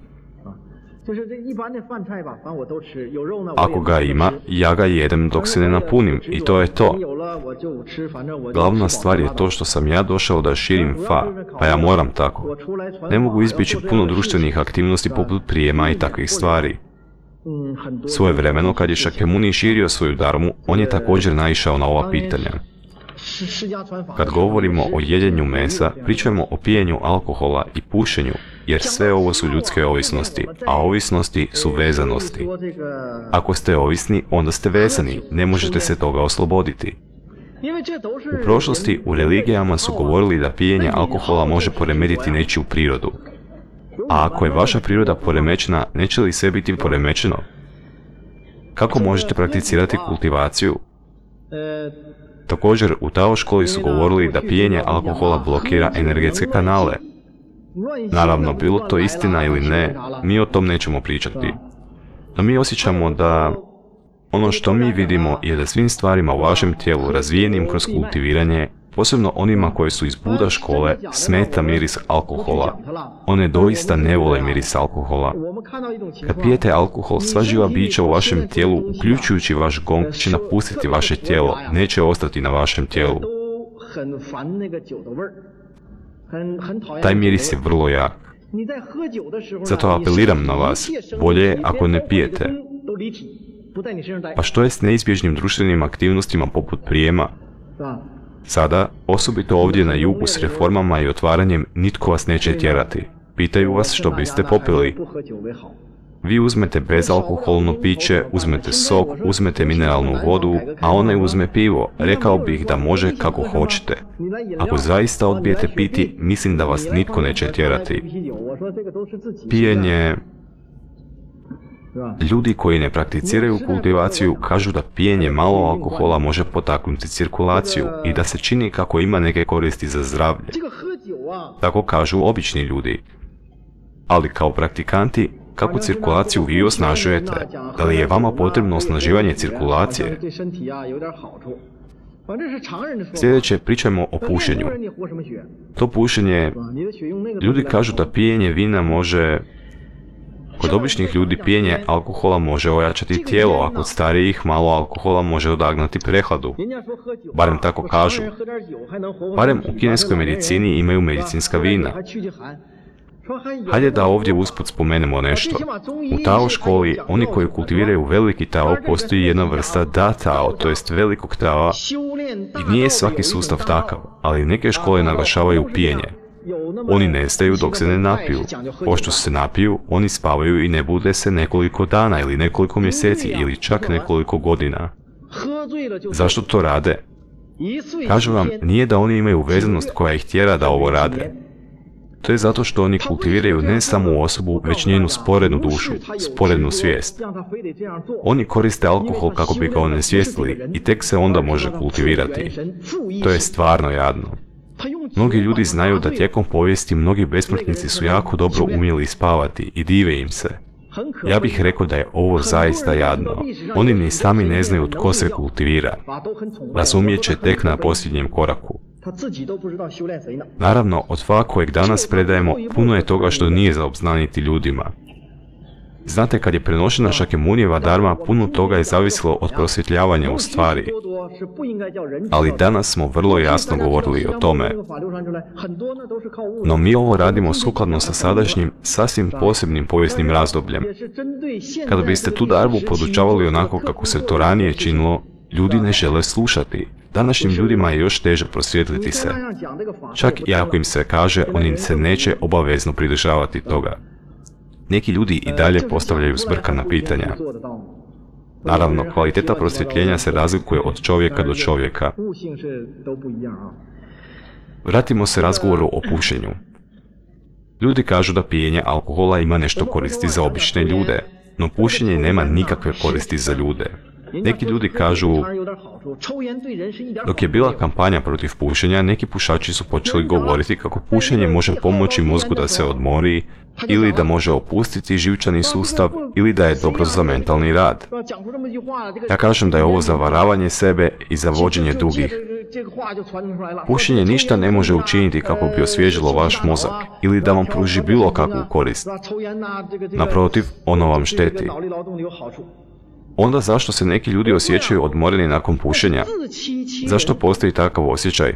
Ako ga ima, ja ga jedem dok se ne napunim i to je to. Glavna stvar je to što sam ja došao da širim fa, pa ja moram tako. Ne mogu izbjeći puno društvenih aktivnosti poput prijema i takvih stvari. Svojevremeno, kad je Shakyamuni širio svoju dharmu, on je također naišao na ova pitanja. Kad govorimo o jedenju mesa, pričamo o pijenju alkohola i pušenju, jer sve ovo su ljudske ovisnosti, a ovisnosti su vezanosti. Ako ste ovisni, onda ste vezani, ne možete se toga osloboditi. U prošlosti u religijama su govorili da pijenje alkohola može poremetiti nečiju prirodu. A ako je vaša priroda poremećena, neće li sve biti poremećeno? Kako možete prakticirati kultivaciju? Također, u Tao školi su govorili da pijenje alkohola blokira energetske kanale. Naravno, bilo to istina ili ne, mi o tom nećemo pričati. No mi osjećamo da ono što mi vidimo je da svim stvarima u vašem tijelu razvijenim kroz kultiviranje, posebno onima koje su iz Buda škole, smeta miris alkohola. One doista ne vole miris alkohola. Kad pijete alkohol, sva živa bića u vašem tijelu, uključujući vaš gong, će napustiti vaše tijelo, neće ostati na vašem tijelu. Taj miris je vrlo jak. Zato apeliram na vas, bolje je ako ne pijete. Pa što je s neizbježnim društvenim aktivnostima poput prijema? Sada, osobito ovdje na jugu s reformama i otvaranjem, nitko vas neće tjerati. Pitaju vas što biste popili. Vi uzmete bezalkoholno piće, uzmete sok, uzmete mineralnu vodu, a onaj uzme pivo. Rekao bih da može kako hoćete. Ako zaista odbijete piti, mislim da vas nitko neće tjerati. Pijenje... Ljudi koji ne prakticiraju kultivaciju kažu da pijenje malo alkohola može potaknuti cirkulaciju i da se čini kako ima neke koristi za zdravlje. Tako kažu obični ljudi. Ali kao praktikanti, kako cirkulaciju vi osnažujete? Da li je vama potrebno osnaživanje cirkulacije? Sljedeće, pričajmo o pušenju. To pušenje, ljudi kažu da pijenje vina može... Kod običnih ljudi pijenje alkohola može ojačati tijelo, a kod starijih malo alkohola može odagnati prehladu. Barem tako kažu. Barem u kineskoj medicini imaju medicinska vina. Hajde da ovdje usput spomenemo nešto. U Tao školi, oni koji kultiviraju veliki Tao, postoji jedna vrsta Da Tao, to jest velikog Tao, i nije svaki sustav takav, ali neke škole naglašavaju pijenje. Oni nestaju dok se ne napiju. Pošto se napiju, oni spavaju i ne bude se nekoliko dana ili nekoliko mjeseci ili čak nekoliko godina. Zašto to rade? Kažu vam, nije da oni imaju vezanost koja ih tjera da ovo rade. To je zato što oni kultiviraju ne samo osobu, već njenu sporednu dušu, sporednu svijest. Oni koriste alkohol kako bi ga onesvijestili i tek se onda može kultivirati. To je stvarno jadno. Mnogi ljudi znaju da tijekom povijesti mnogi besmrtnici su jako dobro umjeli spavati i dive im se. Ja bih rekao da je ovo zaista jadno. Oni ni sami ne znaju tko se kultivira. Razumijet će tek na posljednjem koraku. Naravno, od fa kojeg danas predajemo, puno je toga što nije za obznaniti ljudima. Znate, kad je prenošena Šakyamunijeva dharma, puno toga je zavisilo od prosvjetljavanja u stvari. Ali danas smo vrlo jasno govorili o tome. No mi ovo radimo sukladno sa sadašnjim, sasvim posebnim povijesnim razdobljem. Kada biste tu dharmu podučavali onako kako se to ranije činilo, ljudi ne žele slušati. Današnjim ljudima je još teže prosvjetliti se. Čak i ako im se kaže, oni se neće obavezno pridržavati toga. Neki ljudi i dalje postavljaju zbrkana pitanja. Naravno, kvaliteta prosvjetljenja se razlikuje od čovjeka do čovjeka. Vratimo se razgovoru o pušenju. Ljudi kažu da pijenje alkohola ima nešto koristi za obične ljude, no pušenje nema nikakve koristi za ljude. Neki ljudi kažu, dok je bila kampanja protiv pušenja, neki pušači su počeli govoriti kako pušenje može pomoći mozgu da se odmori, ili da može opustiti živčani sustav, ili da je dobro za mentalni rad. Ja kažem da je ovo zavaravanje sebe i zavođenje drugih. Pušenje ništa ne može učiniti kako bi osvježilo vaš mozak, ili da vam pruži bilo kakvu korist. Naprotiv, ono vam šteti. Onda zašto se neki ljudi osjećaju odmoreni nakon pušenja? Zašto postoji takav osjećaj?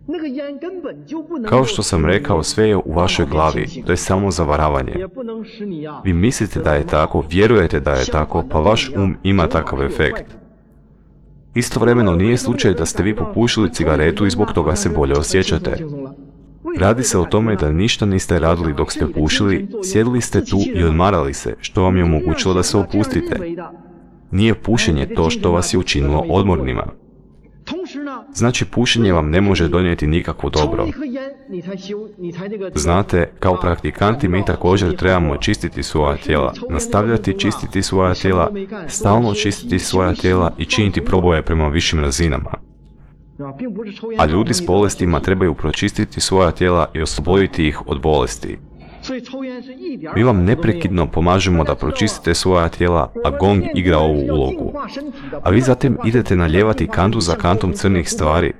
Kao što sam rekao, sve je u vašoj glavi, to je samo zavaravanje. Vi mislite da je tako, vjerujete da je tako, pa vaš um ima takav efekt. Istovremeno nije slučaj da ste vi popušili cigaretu i zbog toga se bolje osjećate. Radi se o tome da ništa niste radili dok ste pušili, sjedili ste tu i odmarali se, što vam je omogućilo da se opustite. Nije pušenje to što vas je učinilo odmornima. Znači, pušenje vam ne može donijeti nikakvo dobro. Znate, kao praktikanti mi također trebamo čistiti svoja tijela, nastavljati čistiti svoja tijela, stalno čistiti svoja tijela i činiti proboje prema višim razinama. A ljudi s bolestima trebaju pročistiti svoja tijela i osloboditi ih od bolesti. Mi vam neprekidno pomažemo da pročistite svoja tijela, a gong igra ovu ulogu. A vi zatim idete naljevati kantu za kantom crnih stvari.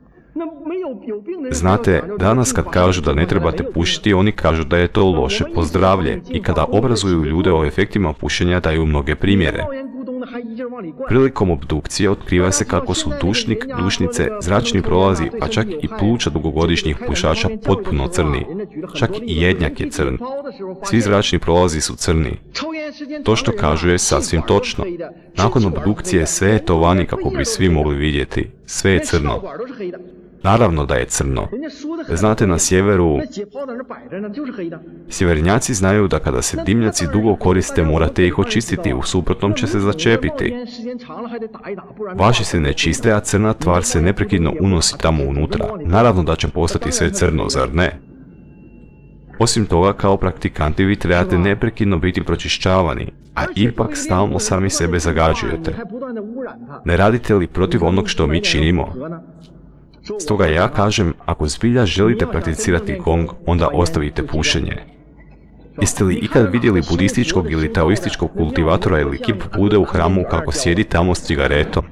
Znate, danas kad kažu da ne trebate pušiti, oni kažu da je to loše po zdravlje i kada obrazuju ljude o efektima pušenja daju mnoge primjere. Prilikom obdukcije otkriva se kako su dušnik, dušnice, zračni prolazi, pa čak i pluća dugogodišnjih pušača potpuno crni. Čak i jednjak je crn. Svi zračni prolazi su crni. To što kažu je sasvim točno. Nakon obdukcije sve je to vani kako bi svi mogli vidjeti. Sve je crno. Naravno da je crno. Znate, na sjeveru, sjevernjaci znaju da kada se dimnjaci dugo koriste morate ih očistiti, u suprotnom će se začepiti. Vaši se ne čiste, a crna tvar se neprekidno unosi tamo unutra. Naravno da će postati sve crno, zar ne? Osim toga, kao praktikanti vi trebate neprekidno biti pročišćavani, a ipak stalno sami sebe zagađujete. Ne radite li protiv onog što mi činimo? Stoga ja kažem, ako zbilja želite prakticirati gong, onda ostavite pušenje. Jeste li ikad vidjeli budističkog ili taoističkog kultivatora ili kip Bude u hramu kako sjedi tamo s cigaretom?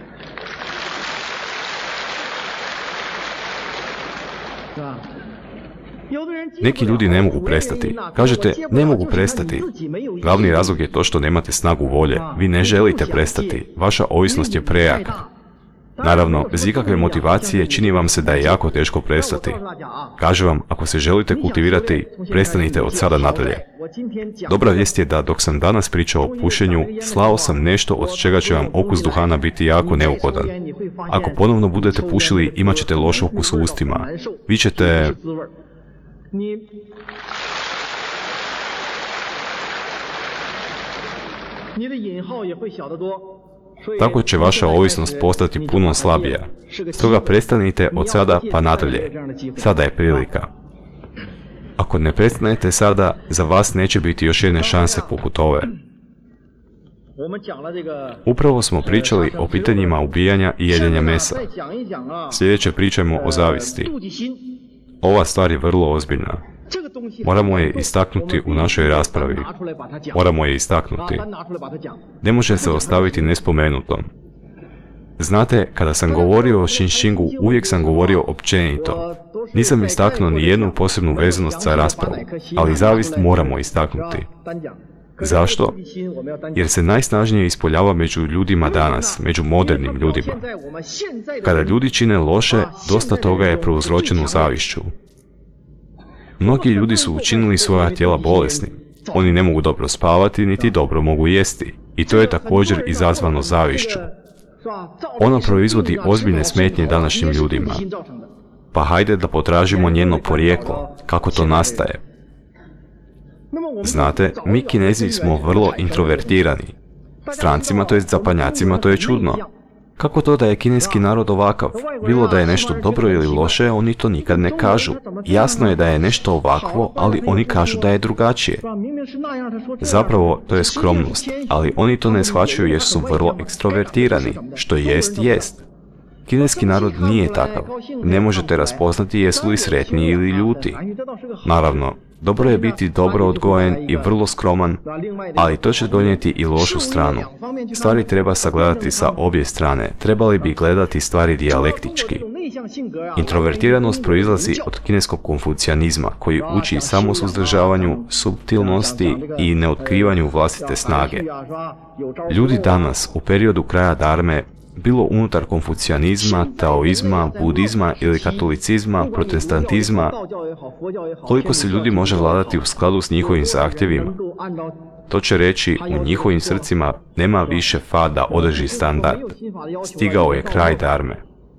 Neki ljudi ne mogu prestati. Kažete, ne mogu prestati. Glavni razlog je to što nemate snagu volje. Vi ne želite prestati. Vaša ovisnost je prejaka. Naravno, bez ikakve motivacije čini vam se da je jako teško prestati. Kažem vam, ako se želite kultivirati, prestanite od sada nadalje. Dobra vijest je da dok sam danas pričao o pušenju, slao sam nešto od čega će vam okus duhana biti jako neugodan. Ako ponovno budete pušili, imat ćete loš okus u ustima. Vi ćete... Tako će vaša ovisnost postati puno slabija. Stoga prestanite od sada pa nadalje. Sada je prilika. Ako ne prestanete sada, za vas neće biti još jedne šanse poput ove. Upravo smo pričali o pitanjima ubijanja i jedenja mesa. Sljedeće pričajmo o zavisti. Ova stvar je vrlo ozbiljna. Moramo je istaknuti u našoj raspravi. Moramo je istaknuti. Ne može se ostaviti nespomenutom. Znate, kada sam govorio o Shinshingu, uvijek sam govorio općenito. Nisam istaknuo ni jednu posebnu vezanost sa raspravom, ali zavist moramo istaknuti. Zašto? Jer se najsnažnije ispoljava među ljudima danas, među modernim ljudima. Kada ljudi čine loše, dosta toga je prouzročeno zavišću. Mnogi ljudi su učinili svoja tijela bolesnim. Oni ne mogu dobro spavati, niti dobro mogu jesti. I to je također izazvano zavišću. Ona proizvodi ozbiljne smetnje današnjim ljudima. Pa hajde da potražimo njeno porijeklo, kako to nastaje. Znate, mi Kinezi smo vrlo introvertirani. Strancima, to jest zapadnjacima, to je čudno. Kako to da je kineski narod ovakav? Bilo da je nešto dobro ili loše, oni to nikad ne kažu. Jasno je da je nešto ovakvo, ali oni kažu da je drugačije. Zapravo, to je skromnost, ali oni to ne shvaćaju jer su vrlo ekstrovertirani, što jest, jest. Kineski narod nije takav. Ne možete raspoznati jesu li sretni ili ljuti. Naravno, dobro je biti dobro odgojen i vrlo skroman, ali to će donijeti i lošu stranu. Stvari treba sagledati sa obje strane. Trebali bi gledati stvari dijalektički. Introvertiranost proizlazi od kineskog konfucijanizma, koji uči samo suzdržavanju, suptilnosti i neotkrivanju vlastite snage. Ljudi danas, u periodu kraja Dharme, bilo unutar konfucijanizma, taoizma, budizma ili katolicizma, protestantizma, koliko se ljudi može vladati u skladu s njihovim zahtjevima. To će reći, u njihovim srcima nema više fa da održi standard. Stigao je kraj Dharme.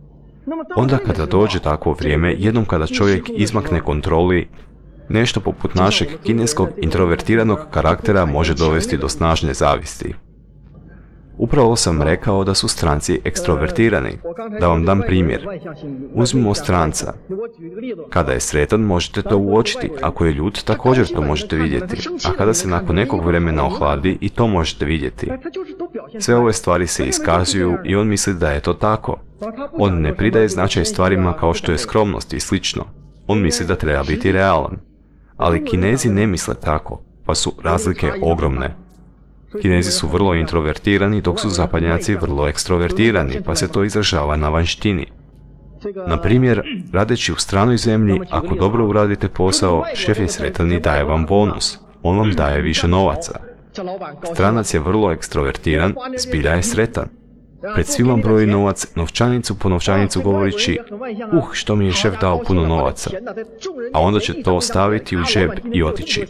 Onda kada dođe takvo vrijeme, jednom kada čovjek izmakne kontroli, nešto poput našeg kineskog introvertiranog karaktera može dovesti do snažne zavisti. Upravo sam rekao da su stranci ekstrovertirani. Da vam dam primjer. Uzmimo stranca. Kada je sretan možete to uočiti, ako je ljut također to možete vidjeti, a kada se nakon nekog vremena ohladi i to možete vidjeti. Sve ove stvari se iskazuju i on misli da je to tako. On ne pridaje značaj stvarima kao što je skromnost i slično. On misli da treba biti realan. Ali Kinezi ne misle tako, pa su razlike ogromne. Kinezi su vrlo introvertirani, dok su zapadnjaci vrlo ekstrovertirani, pa se to izražava na vanjštini. Na primjer, radeći u stranoj zemlji, ako dobro uradite posao, šef je sretan i daje vam bonus. On vam daje više novaca. Stranac je vrlo ekstrovertiran, zbilja je sretan. Pred svima broji novac, novčanicu po novčanicu govoreći, uh, što mi je šef dao puno novaca. A onda će to staviti u džep i otići.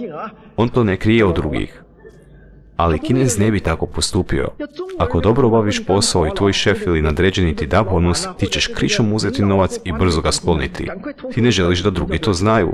On to ne krije od drugih. Ali Kinez ne bi tako postupio. Ako dobro obaviš posao i tvoj šef ili nadređeni ti da bonus, ti ćeš krišom uzeti novac i brzo ga skloniti. Ti ne želiš da drugi to znaju.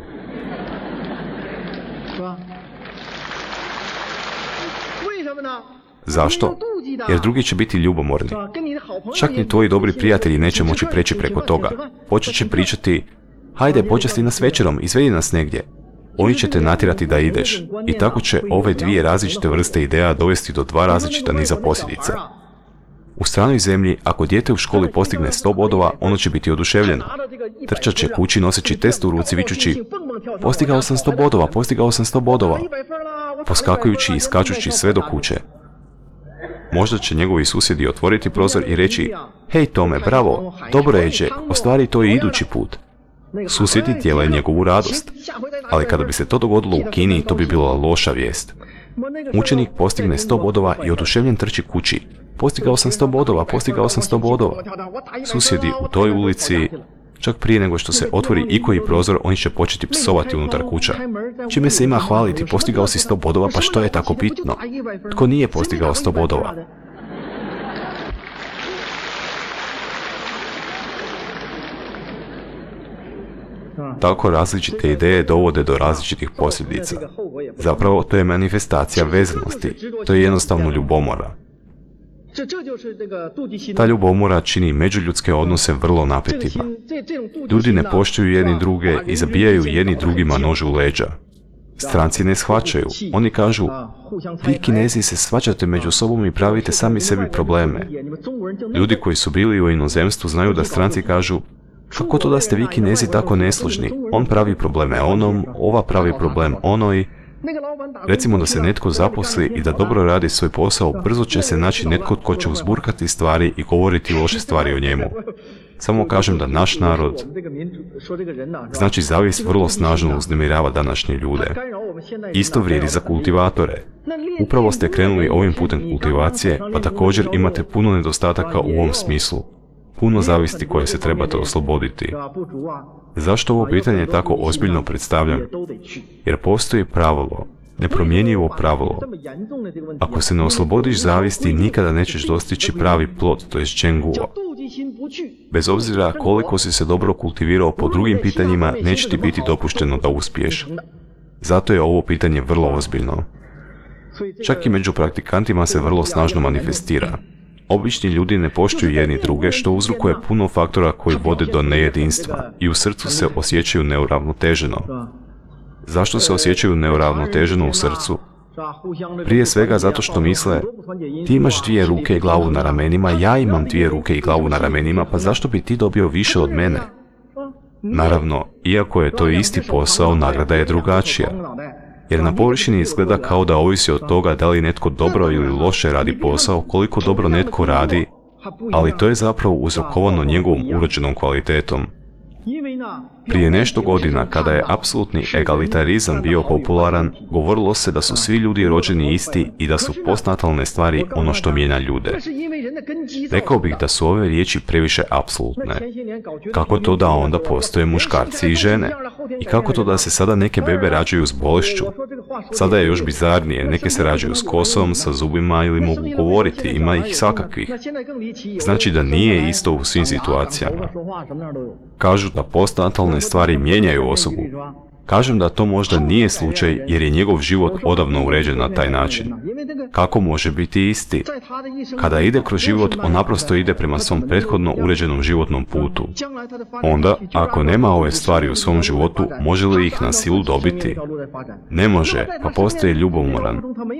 Zašto? Jer drugi će biti ljubomorni. Čak ni tvoji dobri prijatelji neće moći preći preko toga. Počet će pričati, hajde počasti nas večerom, izvedi nas negdje. Oni će te natjerati da ideš. I tako će ove dvije različite vrste ideja dovesti do dva različita niza posljedica. U stranoj zemlji, ako dijete u školi postigne sto bodova, ono će biti oduševljeno. Trčat će kući noseći test u ruci vičući, postigao sam sto bodova, postigao sam sto bodova, poskakujući i skačući sve do kuće. Možda će njegovi susjedi otvoriti prozor i reći, hej Tome, bravo, dobro je Jack, ostvari to i idući put. Susjedi dijele njegovu radost. Ali kada bi se to dogodilo u Kini, to bi bila loša vijest. Učenik postigne sto bodova i oduševljen trči kući. Postigao sam sto bodova, postigao sam sto bodova. Susjedi u toj ulici, čak prije nego što se otvori ikoji prozor, oni će početi psovati unutar kuća. Čime se ima hvaliti, postigao si sto bodova, pa što je tako bitno? Tko nije postigao sto bodova? Tako različite ideje dovode do različitih posljedica. Zapravo, to je manifestacija vezanosti. To je jednostavno ljubomora. Ta ljubomora čini međuljudske odnose vrlo napetima. Ljudi ne poštuju jedni druge i zabijaju jedni drugima nož u leđa. Stranci ne shvaćaju. Oni kažu, vi Kinezi se svađate među sobom i pravite sami sebi probleme. Ljudi koji su bili u inozemstvu znaju da stranci kažu, kako to da ste vi Kinezi tako nesložni? On pravi probleme onom, ova pravi problem onoj. Recimo da se netko zaposli i da dobro radi svoj posao, brzo će se naći netko tko će uzburkati stvari i govoriti loše stvari o njemu. Samo kažem da naš narod, znači zavist vrlo snažno uznemirava današnje ljude. Isto vrijedi za kultivatore. Upravo ste krenuli ovim putem kultivacije, pa također imate puno nedostataka u ovom smislu. Puno zavisti koje se trebate osloboditi. Zašto ovo pitanje tako ozbiljno predstavljam? Jer postoji pravilo, nepromjenjivo pravilo. Ako se ne oslobodiš zavisti, nikada nećeš dostići pravi plod, to je Čenguo. Bez obzira koliko si se dobro kultivirao po drugim pitanjima, neće ti biti dopušteno da uspiješ. Zato je ovo pitanje vrlo ozbiljno. Čak i među praktikantima se vrlo snažno manifestira. Obični ljudi ne poštuju jedni druge, što uzrokuje puno faktora koji vode do nejedinstva i u srcu se osjećaju neuravnoteženo. Zašto se osjećaju neuravnoteženo u srcu? Prije svega zato što misle, ti imaš dvije ruke i glavu na ramenima, ja imam dvije ruke i glavu na ramenima, pa zašto bi ti dobio više od mene? Naravno, iako je to isti posao, nagrada je drugačija. Jer na površini izgleda kao da ovisi od toga da li netko dobro ili loše radi posao, koliko dobro netko radi, ali to je zapravo uzrokovano njegovom urođenom kvalitetom. Prije nešto godina, kada je apsolutni egalitarizam bio popularan, govorilo se da su svi ljudi rođeni isti i da su postnatalne stvari ono što mijenja ljude. Rekao bih da su ove riječi previše apsolutne. Kako to da onda postoje muškarci i žene? I kako to da se sada neke bebe rađaju s bolešću? Sada je još bizarnije, neke se rađaju s kosom, sa zubima ili mogu govoriti, ima ih svakakvih. Znači da nije isto u svim situacijama. Kažu da postnatalne stvari mijenjaju osobu. Kažem da to možda nije slučaj jer je njegov život odavno uređen na taj način. Kako može biti isti? Kada ide kroz život, on naprosto ide prema svom prethodno uređenom životnom putu. Onda, ako nema ove stvari u svom životu, može li ih na silu dobiti? Ne može, pa postaje ljubomoran.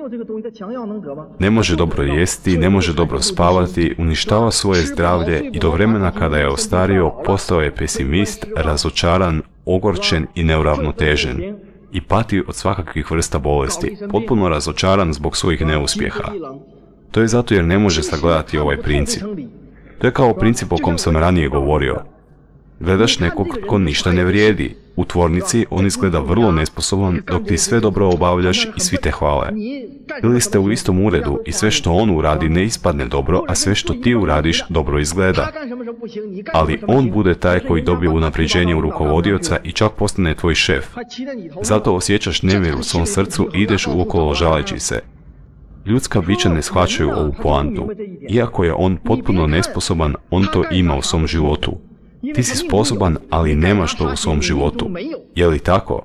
Ne može dobro jesti, ne može dobro spavati, uništava svoje zdravlje i do vremena kada je ostario, postao je pesimist, razočaran, ogorčen i neuravnotežen i pati od svakakvih vrsta bolesti, potpuno razočaran zbog svojih neuspjeha. To je zato jer ne može sagledati ovaj princip. To je kao princip o kom sam ranije govorio. Gledaš nekog tko ništa ne vrijedi. U tvornici on izgleda vrlo nesposoban dok ti sve dobro obavljaš i svi te hvale. Ili ste u istom uredu i sve što on uradi ne ispadne dobro, a sve što ti uradiš dobro izgleda. Ali on bude taj koji dobije unapređenje u rukovodioca i čak postane tvoj šef. Zato osjećaš nemir u svom srcu i ideš uokolo žaleći se. Ljudska bića ne shvaćaju ovu poantu. Iako je on potpuno nesposoban, on to ima u svom životu. Ti si sposoban, ali nemaš to u svom životu. Je li tako?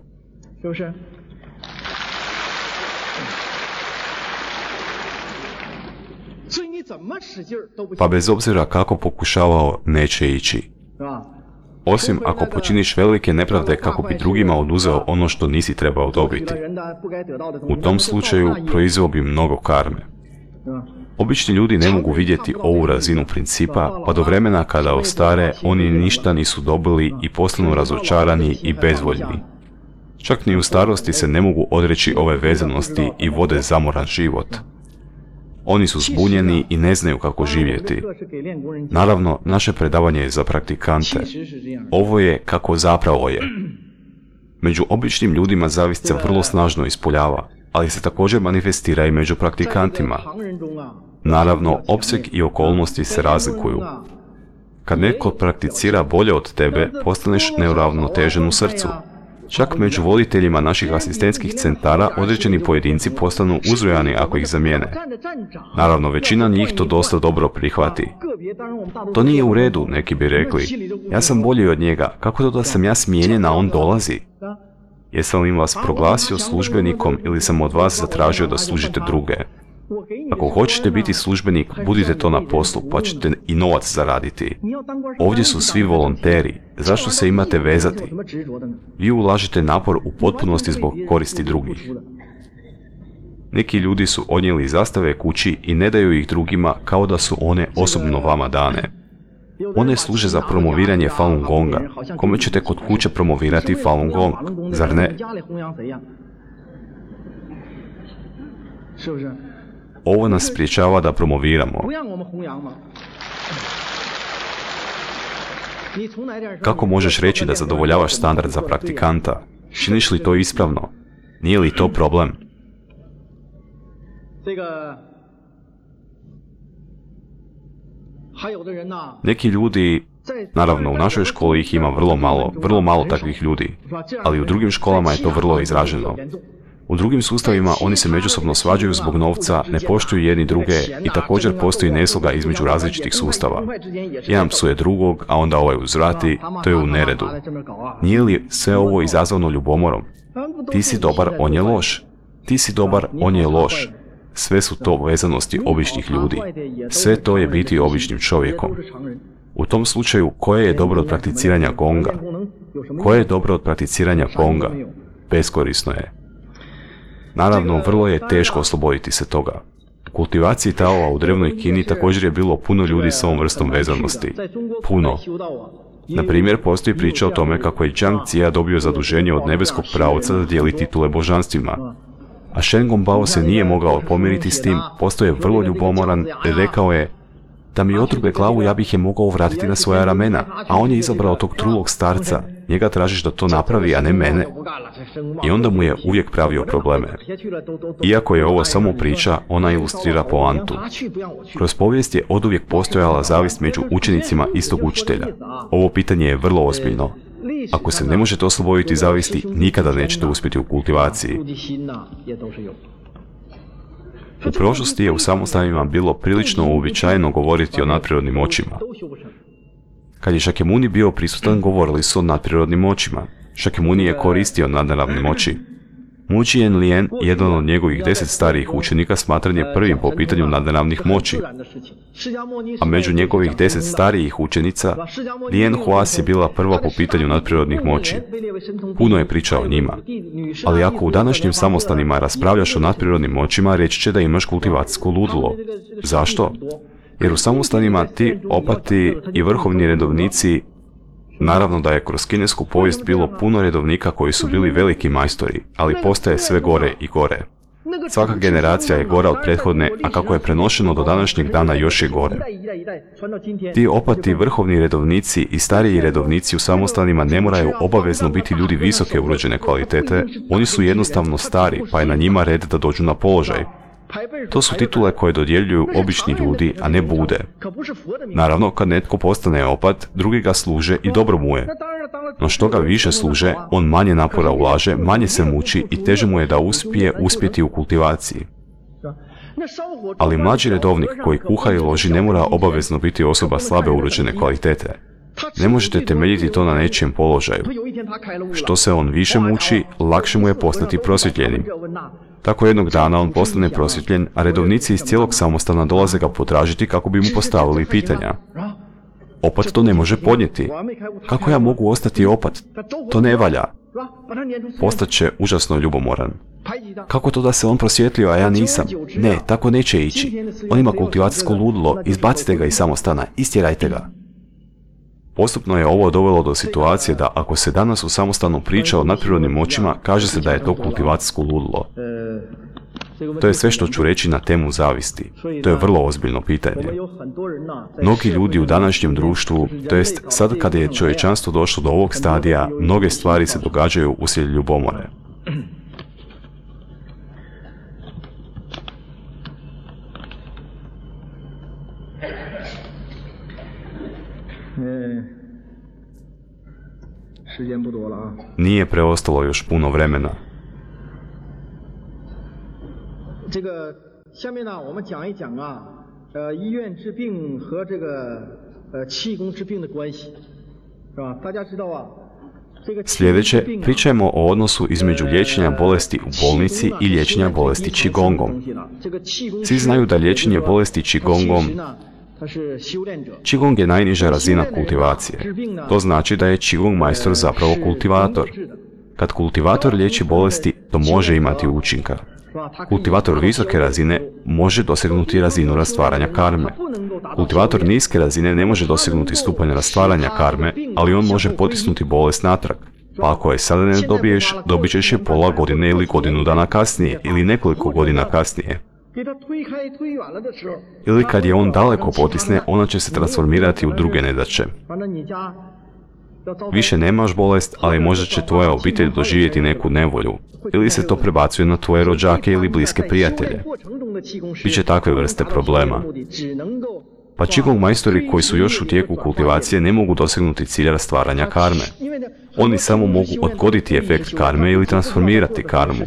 Pa bez obzira kako pokušavao, neće ići. Osim ako počiniš velike nepravde kako bi drugima oduzeo ono što nisi trebao dobiti. U tom slučaju proizveo bi mnogo karme. Obični ljudi ne mogu vidjeti ovu razinu principa, pa do vremena kada ostare, oni ništa nisu dobili i postanu razočarani i bezvoljni. Čak ni u starosti se ne mogu odreći ove vezanosti i vode zamoran život. Oni su zbunjeni i ne znaju kako živjeti. Naravno, naše predavanje je za praktikante. Ovo je kako zapravo je. Među običnim ljudima zavist se vrlo snažno ispoljava, ali se također manifestira i među praktikantima. Naravno, opseg i okolnosti se razlikuju. Kad netko prakticira bolje od tebe, postaneš neuravnotežen u srcu. Čak među voditeljima naših asistentskih centara određeni pojedinci postanu uzrujani ako ih zamijene. Naravno, većina njih to dosta dobro prihvati. To nije u redu, neki bi rekli. Ja sam bolji od njega, kako to da sam ja smijenjen, a on dolazi? Jesam li vas proglasio službenikom ili sam od vas zatražio da služite druge? Ako hoćete biti službenik, budite to na poslu, pa ćete i novac zaraditi. Ovdje su svi volonteri. Zašto se imate vezati? Vi ulažete napor u potpunosti zbog koristi drugih. Neki ljudi su odnijeli zastave kući i ne daju ih drugima kao da su one osobno vama dane. One služe za promoviranje Falun Gonga. Kome ćete kod kuće promovirati Falun Gong, zar ne? Ovo nas spriječava da promoviramo. Kako možeš reći da zadovoljavaš standard za praktikanta? Činiš li to ispravno? Nije li to problem? Neki ljudi, naravno u našoj školi ih ima vrlo malo, vrlo malo takvih ljudi, ali u drugim školama je to vrlo izraženo. U drugim sustavima oni se međusobno svađaju zbog novca, ne poštuju jedni druge i također postoji nesloga između različitih sustava. Jedan psuje drugog, a onda ovaj uzvrati, to je u neredu. Nije li sve ovo izazvano ljubomorom? Ti si dobar, on je loš. Ti si dobar, on je loš. Sve su to vezanosti običnih ljudi. Sve to je biti običnim čovjekom. U tom slučaju, koje je dobro od prakticiranja Gonga? Koje je dobro od prakticiranja Gonga? Beskorisno je. Naravno, vrlo je teško osloboditi se toga. U kultivaciji Taoa u drevnoj Kini također je bilo puno ljudi s ovom vrstom vezanosti. Puno. Na primjer, postoji priča o tome kako je Zhang Jia dobio zaduženje od nebeskog pravca da dijeli titule božanstvima. A Shen Gongbao se nije mogao pomiriti s tim, postao je vrlo ljubomoran i rekao je: da mi otrube glavu, ja bih je mogao vratiti na svoja ramena, a on je izabrao tog trulog starca. Njega tražiš da to napravi, a ne mene. I onda mu je uvijek pravio probleme. Iako je ovo samo priča, ona ilustrira poantu. Kroz povijest je oduvijek postojala zavist među učenicima istog učitelja. Ovo pitanje je vrlo ozbiljno. Ako se ne možete osloboditi zavisti, nikada nećete uspjeti u kultivaciji. U prošlosti je u samostanima bilo prilično uobičajeno govoriti o nadprirodnim moćima. Kad je Shakyamuni bio prisutan, govorili su o nadprirodnim moćima. Shakyamuni je koristio nadnaravne moći. Mu Jian Lian, jedan od njegovih deset starijih učenika, smatran je prvim po pitanju nadnaravnih moći. A među njegovih deset starijih učenica, Lian Huas je bila prva po pitanju nadprirodnih moći. Puno je priča o njima. Ali ako u današnjim samostanima raspravljaš o nadprirodnim moćima, reći će da imaš kultivacijsko ludilo. Zašto? Jer u samostanima ti opati i vrhovni redovnici, naravno da je kroz kinesku povijest bilo puno redovnika koji su bili veliki majstori, ali postaje sve gore i gore. Svaka generacija je gora od prethodne, a kako je prenošeno do današnjeg dana još je gore. Ti opati vrhovni redovnici i stariji redovnici u samostanima ne moraju obavezno biti ljudi visoke urođene kvalitete, oni su jednostavno stari, pa je na njima red da dođu na položaj. To su titule koje dodjeljuju obični ljudi, a ne bude. Naravno, kad netko postane opat, drugi ga služe i dobro mu je. No što ga više služe, on manje napora ulaže, manje se muči i teže mu je da uspije uspjeti u kultivaciji. Ali mlađi redovnik koji kuha i loži ne mora obavezno biti osoba slabe urođene kvalitete. Ne možete temeljiti to na nečijem položaju. Što se on više muči, lakše mu je postati prosvjetljenim. Tako jednog dana on postane prosvjetljen, a redovnici iz cijelog samostana dolaze ga potražiti kako bi mu postavili pitanja. Opat to ne može podnijeti. Kako ja mogu ostati opat? To ne valja. Postaće užasno ljubomoran. Kako to da se on prosvjetlio, a ja nisam? Ne, tako neće ići. On ima kultivacijsko ludilo, izbacite ga iz samostana, istjerajte ga. Postupno je ovo dovelo do situacije da ako se danas u samostanu priča o nadprirodnim moćima, kaže se da je to kultivacijsko ludilo. To je sve što ću reći na temu zavisti. To je vrlo ozbiljno pitanje. Mnogi ljudi u današnjem društvu, to jest sad kada je čovječanstvo došlo do ovog stadija, mnoge stvari se događaju uslijed ljubomore. Nije preostalo još puno vremena. Sljedeće, pričajmo o odnosu između liječenja bolesti u bolnici i liječenja bolesti Qigongom. Svi znaju da liječenje bolesti Qigongom Qigong je najniža razina kultivacije. To znači da je Qigong majstor zapravo kultivator. Kad kultivator liječi bolesti, to može imati učinka. Kultivator visoke razine može dosegnuti razinu rastvaranja karme. Kultivator niske razine ne može dosegnuti stupanj rastvaranja karme, ali on može potisnuti bolest natrag. Pa ako je sada ne dobiješ, dobit ćeš je pola godine ili godinu dana kasnije, ili nekoliko godina kasnije. Ili kad je on daleko potisne, ona će se transformirati u druge nedaće. Više nemaš bolest, ali možda će tvoja obitelj doživjeti neku nevolju, ili se to prebacuje na tvoje rođake ili bliske prijatelje. Biće takve vrste problema. Pa Qigong majstori koji su još u tijeku kultivacije ne mogu dosegnuti cilj rastvaranja karme. Oni samo mogu odgoditi efekt karme ili transformirati karmu.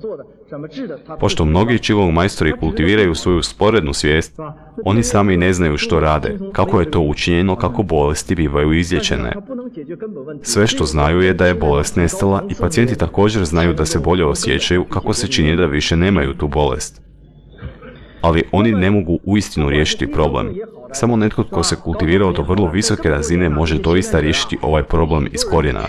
Pošto mnogi Qigong majstori kultiviraju svoju sporednu svijest, oni sami ne znaju što rade, kako je to učinjeno, kako bolesti bivaju izlječene. Sve što znaju je da je bolest nestala i pacijenti također znaju da se bolje osjećaju kako se čini da više nemaju tu bolest. Ali oni ne mogu uistinu riješiti problem. Samo netko tko se kultivirao do vrlo visoke razine može doista riješiti ovaj problem iz korijena.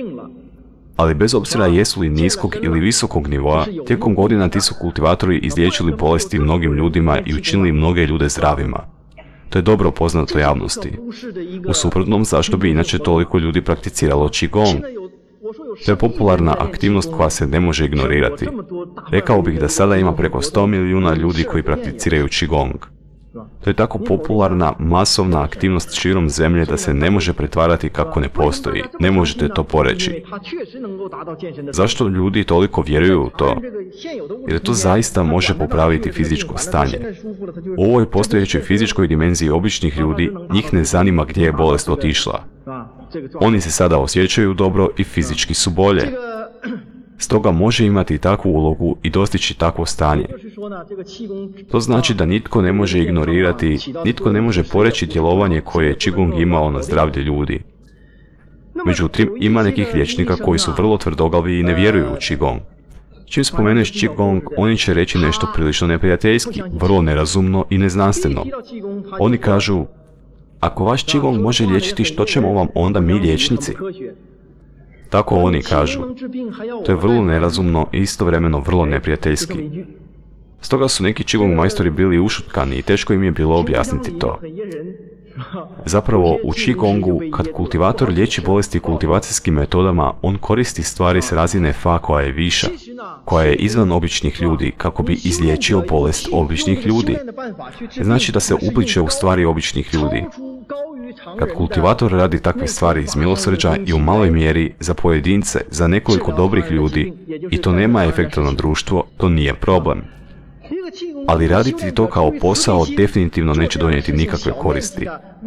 Ali bez obzira jesu li niskog ili visokog nivoa, tijekom godina ti su kultivatori izliječili bolesti mnogim ljudima i učinili mnoge ljude zdravima. To je dobro poznato javnosti. U suprotnom, zašto bi inače toliko ljudi prakticiralo Qigong? To je popularna aktivnost koja se ne može ignorirati. Rekao bih da sada ima preko sto milijuna ljudi koji prakticiraju Qigong. To je tako popularna, masovna aktivnost širom zemlje da se ne može pretvarati kako ne postoji. Ne možete to poreći. Zašto ljudi toliko vjeruju u to? Jer to zaista može popraviti fizičko stanje. U ovoj postojećoj fizičkoj dimenziji običnih ljudi njih ne zanima gdje je bolest otišla. Oni se sada osjećaju dobro i fizički su bolje. Stoga može imati takvu ulogu i dostići takvo stanje. To znači da nitko ne može ignorirati, nitko ne može poreći djelovanje koje je Qigong imao na zdravlje ljudi. Međutim, ima nekih liječnika koji su vrlo tvrdoglavi i ne vjeruju u Qigong. Čim spomeneš Qigong, oni će reći nešto prilično neprijateljski, vrlo nerazumno i neznanstveno. Oni kažu, ako vaš Qigong može liječiti, što ćemo vam onda mi liječnici? Tako oni kažu. To je vrlo nerazumno i istovremeno vrlo neprijateljski. Stoga su neki Qigong majstori bili ušutkani i teško im je bilo objasniti to. Zapravo, u Qigongu, kad kultivator liječi bolesti kultivacijskim metodama, on koristi stvari s razine Fa koja je viša, koja je izvan običnih ljudi, kako bi izliječio bolest običnih ljudi. Znači da se upliče u stvari običnih ljudi. Kad kultivator radi takve stvari iz milosrđa i u maloj mjeri za pojedince, za nekoliko dobrih ljudi, i to nema efekta na društvo, to nije problem. Ali raditi to kao posao definitivno neće donijeti nikakve koristi.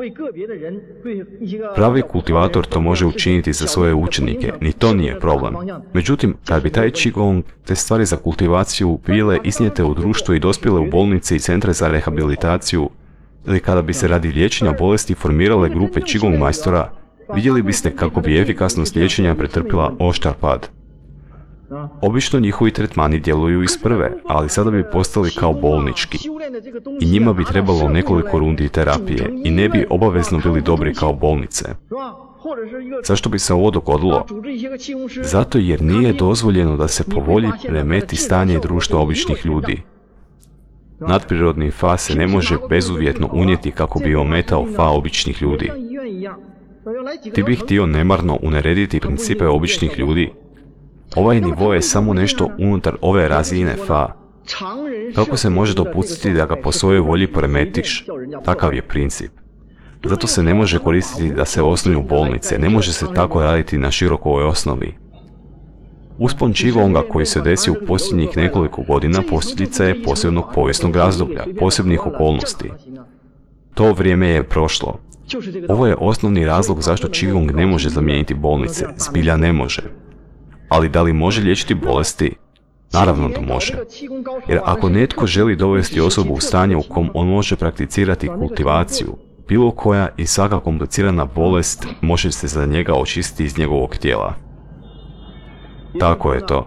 Pravi kultivator to može učiniti za svoje učenike, ni to nije problem. Međutim, kad bi taj Qigong, te stvari za kultivaciju, bile iznijete u društvo i dospjele u bolnice i centre za rehabilitaciju, ili kada bi se radi liječenja bolesti formirale grupe Qigong majstora, vidjeli biste kako bi efikasnost liječenja pretrpila oštar pad. Obično njihovi tretmani djeluju iz prve, ali sada bi postali kao bolnički. I njima bi trebalo nekoliko rundi terapije i ne bi obavezno bili dobri kao bolnice. Zašto bi se ovo dogodilo? Zato jer nije dozvoljeno da se po volji remeti stanje društva običnih ljudi. Nadprirodni Fa se ne može bezuvjetno unijeti kako bi ometao Fa običnih ljudi. Ti bih htio nemarno unerediti principe običnih ljudi. Ovaj nivo je samo nešto unutar ove razine Fa. Kako se može dopustiti da ga po svojoj volji poremetiš? Takav je princip. Zato se ne može koristiti da se osnuju bolnice, ne može se tako raditi na širokoj osnovi. Uspon Qigonga koji se desio u posljednjih nekoliko godina posljedica je posebnog povijesnog razdoblja, posebnih okolnosti. To vrijeme je prošlo. Ovo je osnovni razlog zašto Qigong ne može zamijeniti bolnice, zbilja ne može. Ali da li može liječiti bolesti? Naravno da može. Jer ako netko želi dovesti osobu u stanje u kom on može prakticirati kultivaciju, Bilo koja i svaka komplicirana bolest može se za njega očistiti iz njegovog tijela. Tako je to.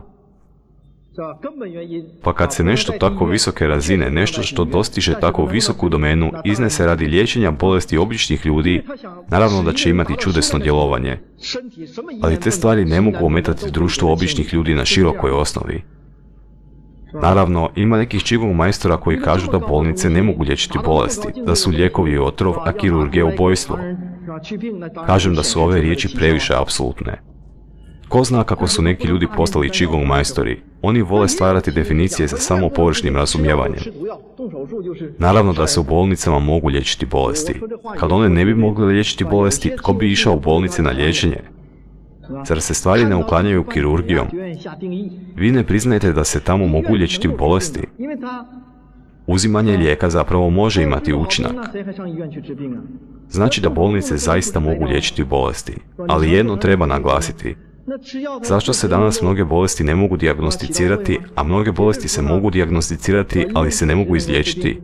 Pa kad se nešto tako visoke razine, nešto što dostiže tako visoku domenu, iznese radi liječenja bolesti običnih ljudi, naravno da će imati čudesno djelovanje. Ali te stvari ne mogu ometati društvo običnih ljudi na širokoj osnovi. Naravno, ima nekih Qigong majstora koji kažu da bolnice ne mogu liječiti bolesti, da su lijekovi otrov, a kirurgija ubojstvo. Kažem da su ove riječi previše apsolutne. Ko zna kako su neki ljudi postali Qigong majstori? Oni vole stvarati definicije sa samo površnim razumijevanjem. Naravno da se u bolnicama mogu liječiti bolesti. Kad one ne bi mogle liječiti bolesti, tko bi išao u bolnice na liječenje? Zar se stvari ne uklanjaju kirurgijom? Vi ne priznajete da se tamo mogu liječiti bolesti? Uzimanje lijeka zapravo može imati učinak. Znači da bolnice zaista mogu liječiti bolesti. Ali jedno treba naglasiti. Zašto se danas mnoge bolesti ne mogu dijagnosticirati, a mnoge bolesti se mogu dijagnosticirati, ali se ne mogu izliječiti?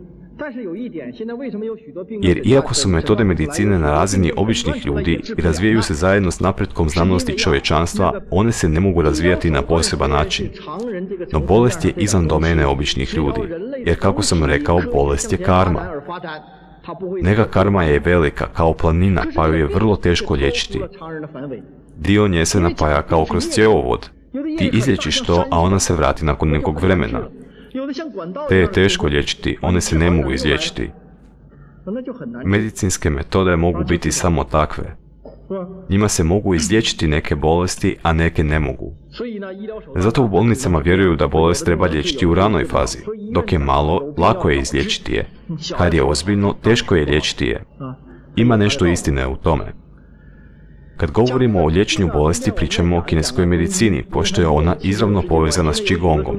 Jer iako su metode medicine na razini običnih ljudi i razvijaju se zajedno s napretkom znanosti čovječanstva, one se ne mogu razvijati na poseban način. No bolest je izvan domene običnih ljudi, jer kako sam rekao, bolest je karma. Neka karma je velika, kao planina, pa ju je vrlo teško liječiti. Dio nje se napaja kao kroz cjevovod. Ti izliječiš to, a ona se vrati nakon nekog vremena. Te je teško liječiti, one se ne mogu izliječiti. Medicinske metode mogu biti samo takve. Njima se mogu izliječiti neke bolesti, a neke ne mogu. Zato u bolnicama vjeruju da bolest treba liječiti u ranoj fazi. Dok je malo, lako je izliječiti je. Kad je ozbiljno, teško je liječiti je. Ima nešto istine u tome. Kad govorimo o liječenju bolesti, pričamo o kineskoj medicini, pošto je ona izravno povezana s Qigongom.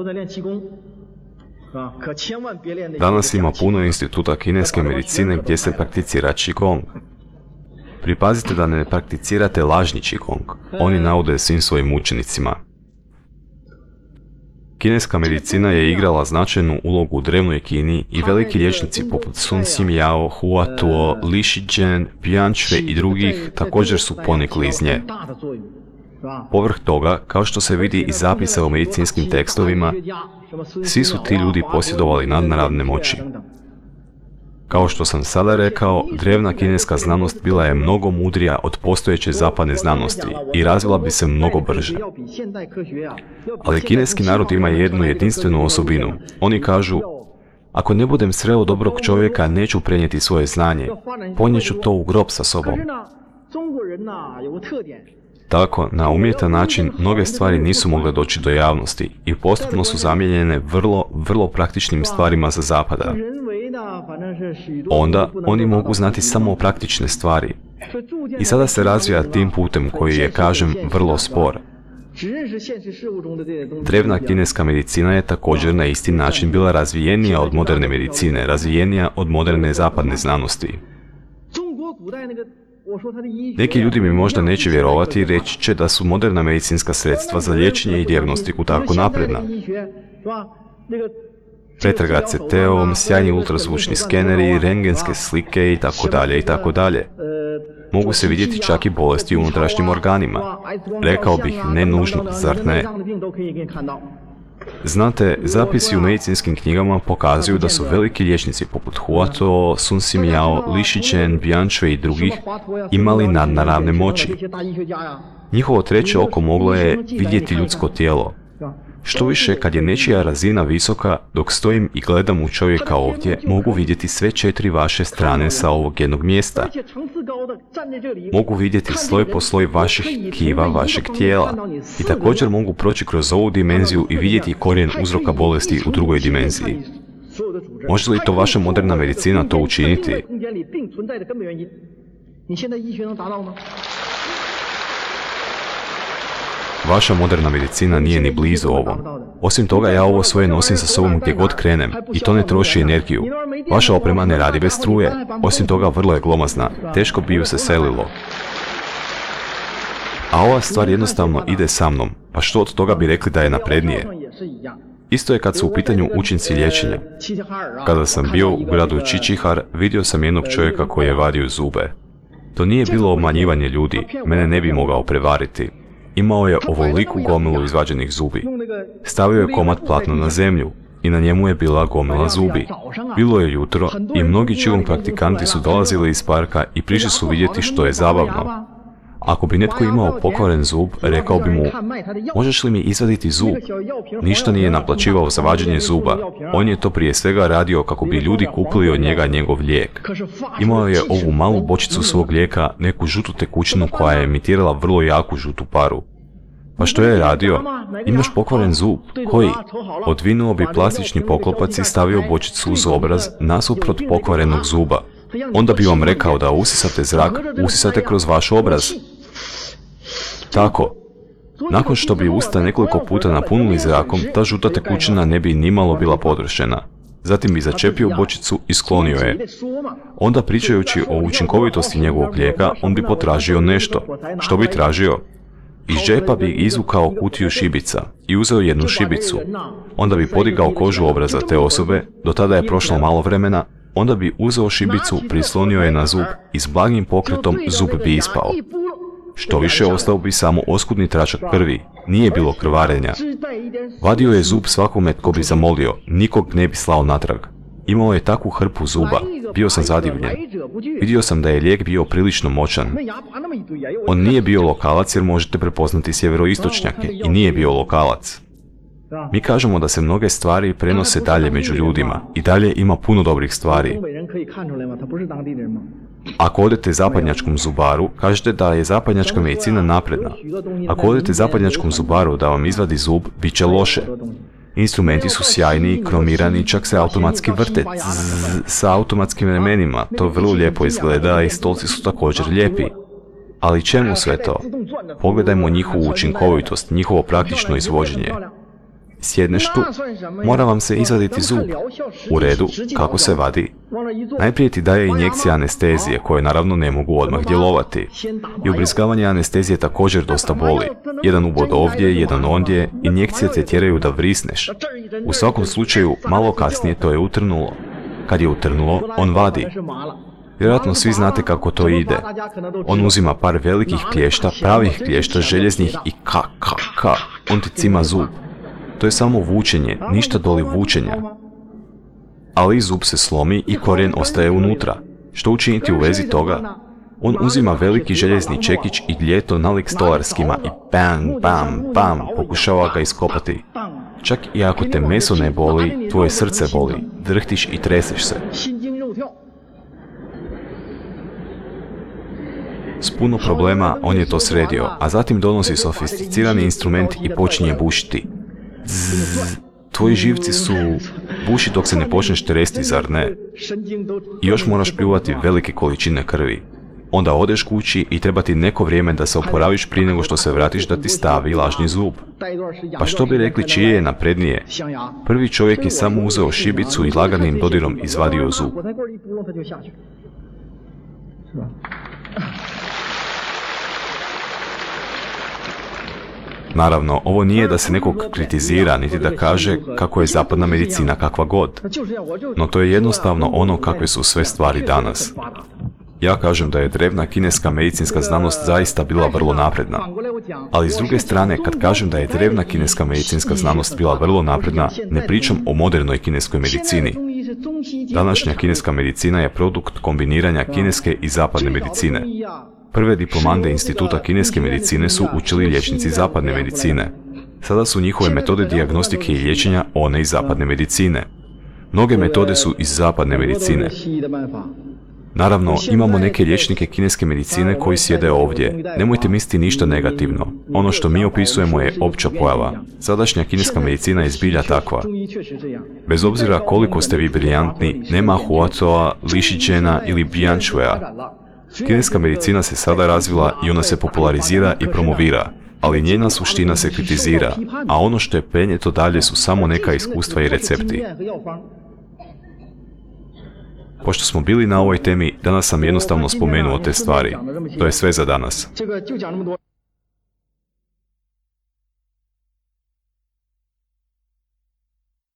Danas ima puno instituta kineske medicine gdje se prakticira Qigong. Pripazite da ne prakticirate lažni Qigong. Oni naude svim svojim učenicima. Kineska medicina je igrala značajnu ulogu u drevnoj Kini i veliki liječnici poput Sun Ximiao, Hua Tuo, Li Shizhen, Bian Shui i drugih također su ponikli iz nje. Povrh toga, kao što se vidi iz zapisa u medicinskim tekstovima, svi su ti ljudi posjedovali nadnaravne moći. Kao što sam sada rekao, drevna kineska znanost bila je mnogo mudrija od postojeće zapadne znanosti i razvila bi se mnogo brže. Ali kineski narod ima jednu jedinstvenu osobinu. Oni kažu, ako ne budem sreo dobrog čovjeka, neću prenijeti svoje znanje, ponijeću to u grob sa sobom. Tako, na umjetan način, mnoge stvari nisu mogle doći do javnosti i postupno su zamijenjene vrlo, vrlo praktičnim stvarima za zapada. Onda, oni mogu znati samo praktične stvari. I sada se razvija tim putem koji je, kažem, vrlo spor. Drevna kineska medicina je također na isti način bila razvijenija od moderne medicine, razvijenija od moderne zapadne znanosti. Neki ljudi mi možda neće vjerovati i reći će da su moderna medicinska sredstva za liječenje i dijagnostiku tako napredna. Pretraga C T-om, sjajni ultrazvučni skeneri, rentgenske slike i tako dalje i tako dalje. Mogu se vidjeti čak i bolesti u unutrašnjim organima. Rekao bih, ne nužno, zar ne? Znate, zapisi u medicinskim knjigama pokazuju da su veliki liječnici poput Hua Tuo, Sun Ximiao, Li Shizhen, Bian Shui i drugih imali nadnaravne moći. Njihovo treće oko moglo je vidjeti ljudsko tijelo. Što više, kad je nečija razina visoka, dok stojim i gledam u čovjeka ovdje, mogu vidjeti sve četiri vaše strane sa ovog jednog mjesta. Mogu vidjeti sloj po sloj vaših tkiva, vašeg tijela. I također mogu proći kroz ovu dimenziju i vidjeti korijen uzroka bolesti u drugoj dimenziji. Može li to vaša moderna medicina to učiniti? Vaša moderna medicina nije ni blizu ovom. Osim toga, ja ovo svoje nosim sa sobom gdje god krenem i to ne troši energiju. Vaša oprema ne radi bez struje. Osim toga, vrlo je glomazna. Teško bi ju se selilo. A ova stvar jednostavno ide sa mnom. Pa što od toga bi rekli da je naprednije? Isto je kad su u pitanju učinci liječenja. Kada sam bio u gradu Čičihar, vidio sam jednog čovjeka koji je vadio zube. To nije bilo obmanjivanje ljudi, mene ne bi mogao prevariti. Imao je ovoliku gomilu izvađenih zubi. Stavio je komad platna na zemlju i na njemu je bila gomila zubi. Bilo je jutro i mnogi Qigong praktikanti su dolazili iz parka i prišli su vidjeti što je zabavno. Ako bi netko imao pokvaren zub, rekao bi mu, možeš li mi izvaditi zub? Ništa nije naplaćivao za vađenje zuba. On je to prije svega radio kako bi ljudi kupili od njega njegov lijek. Imao je ovu malu bočicu svog lijeka, neku žutu tekućinu koja je emitirala vrlo jaku žutu paru. Pa što je radio? Imaš pokvaren zub? Koji? Odvinuo bi plastični poklopac i stavio bočicu uz obraz nasuprot pokvarenog zuba. Onda bi vam rekao da usisate zrak, usisate kroz vaš obraz. Tako. Nakon što bi usta nekoliko puta napunili zrakom, ta žuta tekućina ne bi nimalo bila podršena. Zatim bi začepio bočicu i sklonio je. Onda, pričajući o učinkovitosti njegovog lijeka, on bi potražio nešto. Što bi tražio? Iz džepa bi izvukao kutiju šibica i uzeo jednu šibicu. Onda bi podigao kožu obraza te osobe, do tada je prošlo malo vremena, onda bi uzeo šibicu, prislonio je na zub i s blagim pokretom zub bi ispao. Što više, ostao bi samo oskudni tračak krvi, nije bilo krvarenja. Vadio je zub svakome tko bi zamolio, nikog ne bi slao natrag. Imao je takvu hrpu zuba, bio sam zadivljen. Vidio sam da je lijek bio prilično moćan. On nije bio lokalac jer možete prepoznati sjeveroistočnjake i nije bio lokalac. Mi kažemo da se mnoge stvari prenose dalje među ljudima i dalje ima puno dobrih stvari. Ako odete zapadnjačkom zubaru, kažete da je zapadnjačka medicina napredna. Ako odete zapadnjačkom zubaru da vam izvadi zub, bit će loše. Instrumenti su sjajni, kromirani, čak se automatski vrte zzz, sa automatskim remenima. To vrlo lijepo izgleda i stolci su također lijepi. Ali čemu sve to? Pogledajmo njihovu učinkovitost, njihovo praktično izvođenje. Sjedneš tu, mora vam se izvaditi zub. U redu, kako se vadi? Najprije ti daje injekcija anestezije, koje naravno ne mogu odmah djelovati. I ubrizgavanje anestezije također dosta boli. Jedan ubod ovdje, jedan ondje, injekcije te tjeraju da vrisneš. U svakom slučaju, malo kasnije to je utrnulo. Kad je utrnulo, on vadi. Vjerojatno svi znate kako to ide. On uzima par velikih klješta, pravih klješta, željeznih i ka, ka, ka, on ti cima zub. To je samo vučenje, ništa doli vučenja. Ali zub se slomi i korijen ostaje unutra. Što učiniti u vezi toga? On uzima veliki željezni čekić i gljeto nalik stolarskima i bam, bam, bam, pokušava ga iskopati. Čak i ako te meso ne boli, tvoje srce boli, drhtiš i treseš se. S puno problema on je to sredio, a zatim donosi sofisticirani instrument i počinje bušiti. Zzz, tvoji živci su... buši dok se ne počneš tresti, zar ne? I još moraš pljuvati velike količine krvi. Onda odeš kući i treba ti neko vrijeme da se oporaviš prije nego što se vratiš da ti stavi lažni zub. Pa što bi rekli čije je naprednije? Prvi čovjek je samo uzeo šibicu i laganim dodirom izvadio zub. Naravno, ovo nije da se nekog kritizira, niti da kaže kako je zapadna medicina kakva god. No to je jednostavno ono kakve su sve stvari danas. Ja kažem da je drevna kineska medicinska znanost zaista bila vrlo napredna. Ali s druge strane, kad kažem da je drevna kineska medicinska znanost bila vrlo napredna, ne pričam o modernoj kineskoj medicini. Današnja kineska medicina je produkt kombiniranja kineske i zapadne medicine. Prve diplomande Instituta kineske medicine su učili liječnici zapadne medicine. Sada su njihove metode dijagnostike i liječenja one iz zapadne medicine. Mnoge metode su iz zapadne medicine. Naravno, imamo neke liječnike kineske medicine koji sjede ovdje. Nemojte misliti ništa negativno. Ono što mi opisujemo je opća pojava. Sadašnja kineska medicina je zbilja takva. Bez obzira koliko ste vi briljantni, nema Huatoa, Lišićena ili Bianchuea. Kineska medicina se sada razvila i ona se popularizira i promovira, ali njena suština se kritizira, a ono što je prenijeto dalje su samo neka iskustva i recepti. Pošto smo bili na ovoj temi, danas sam jednostavno spomenuo te stvari. To je sve za danas.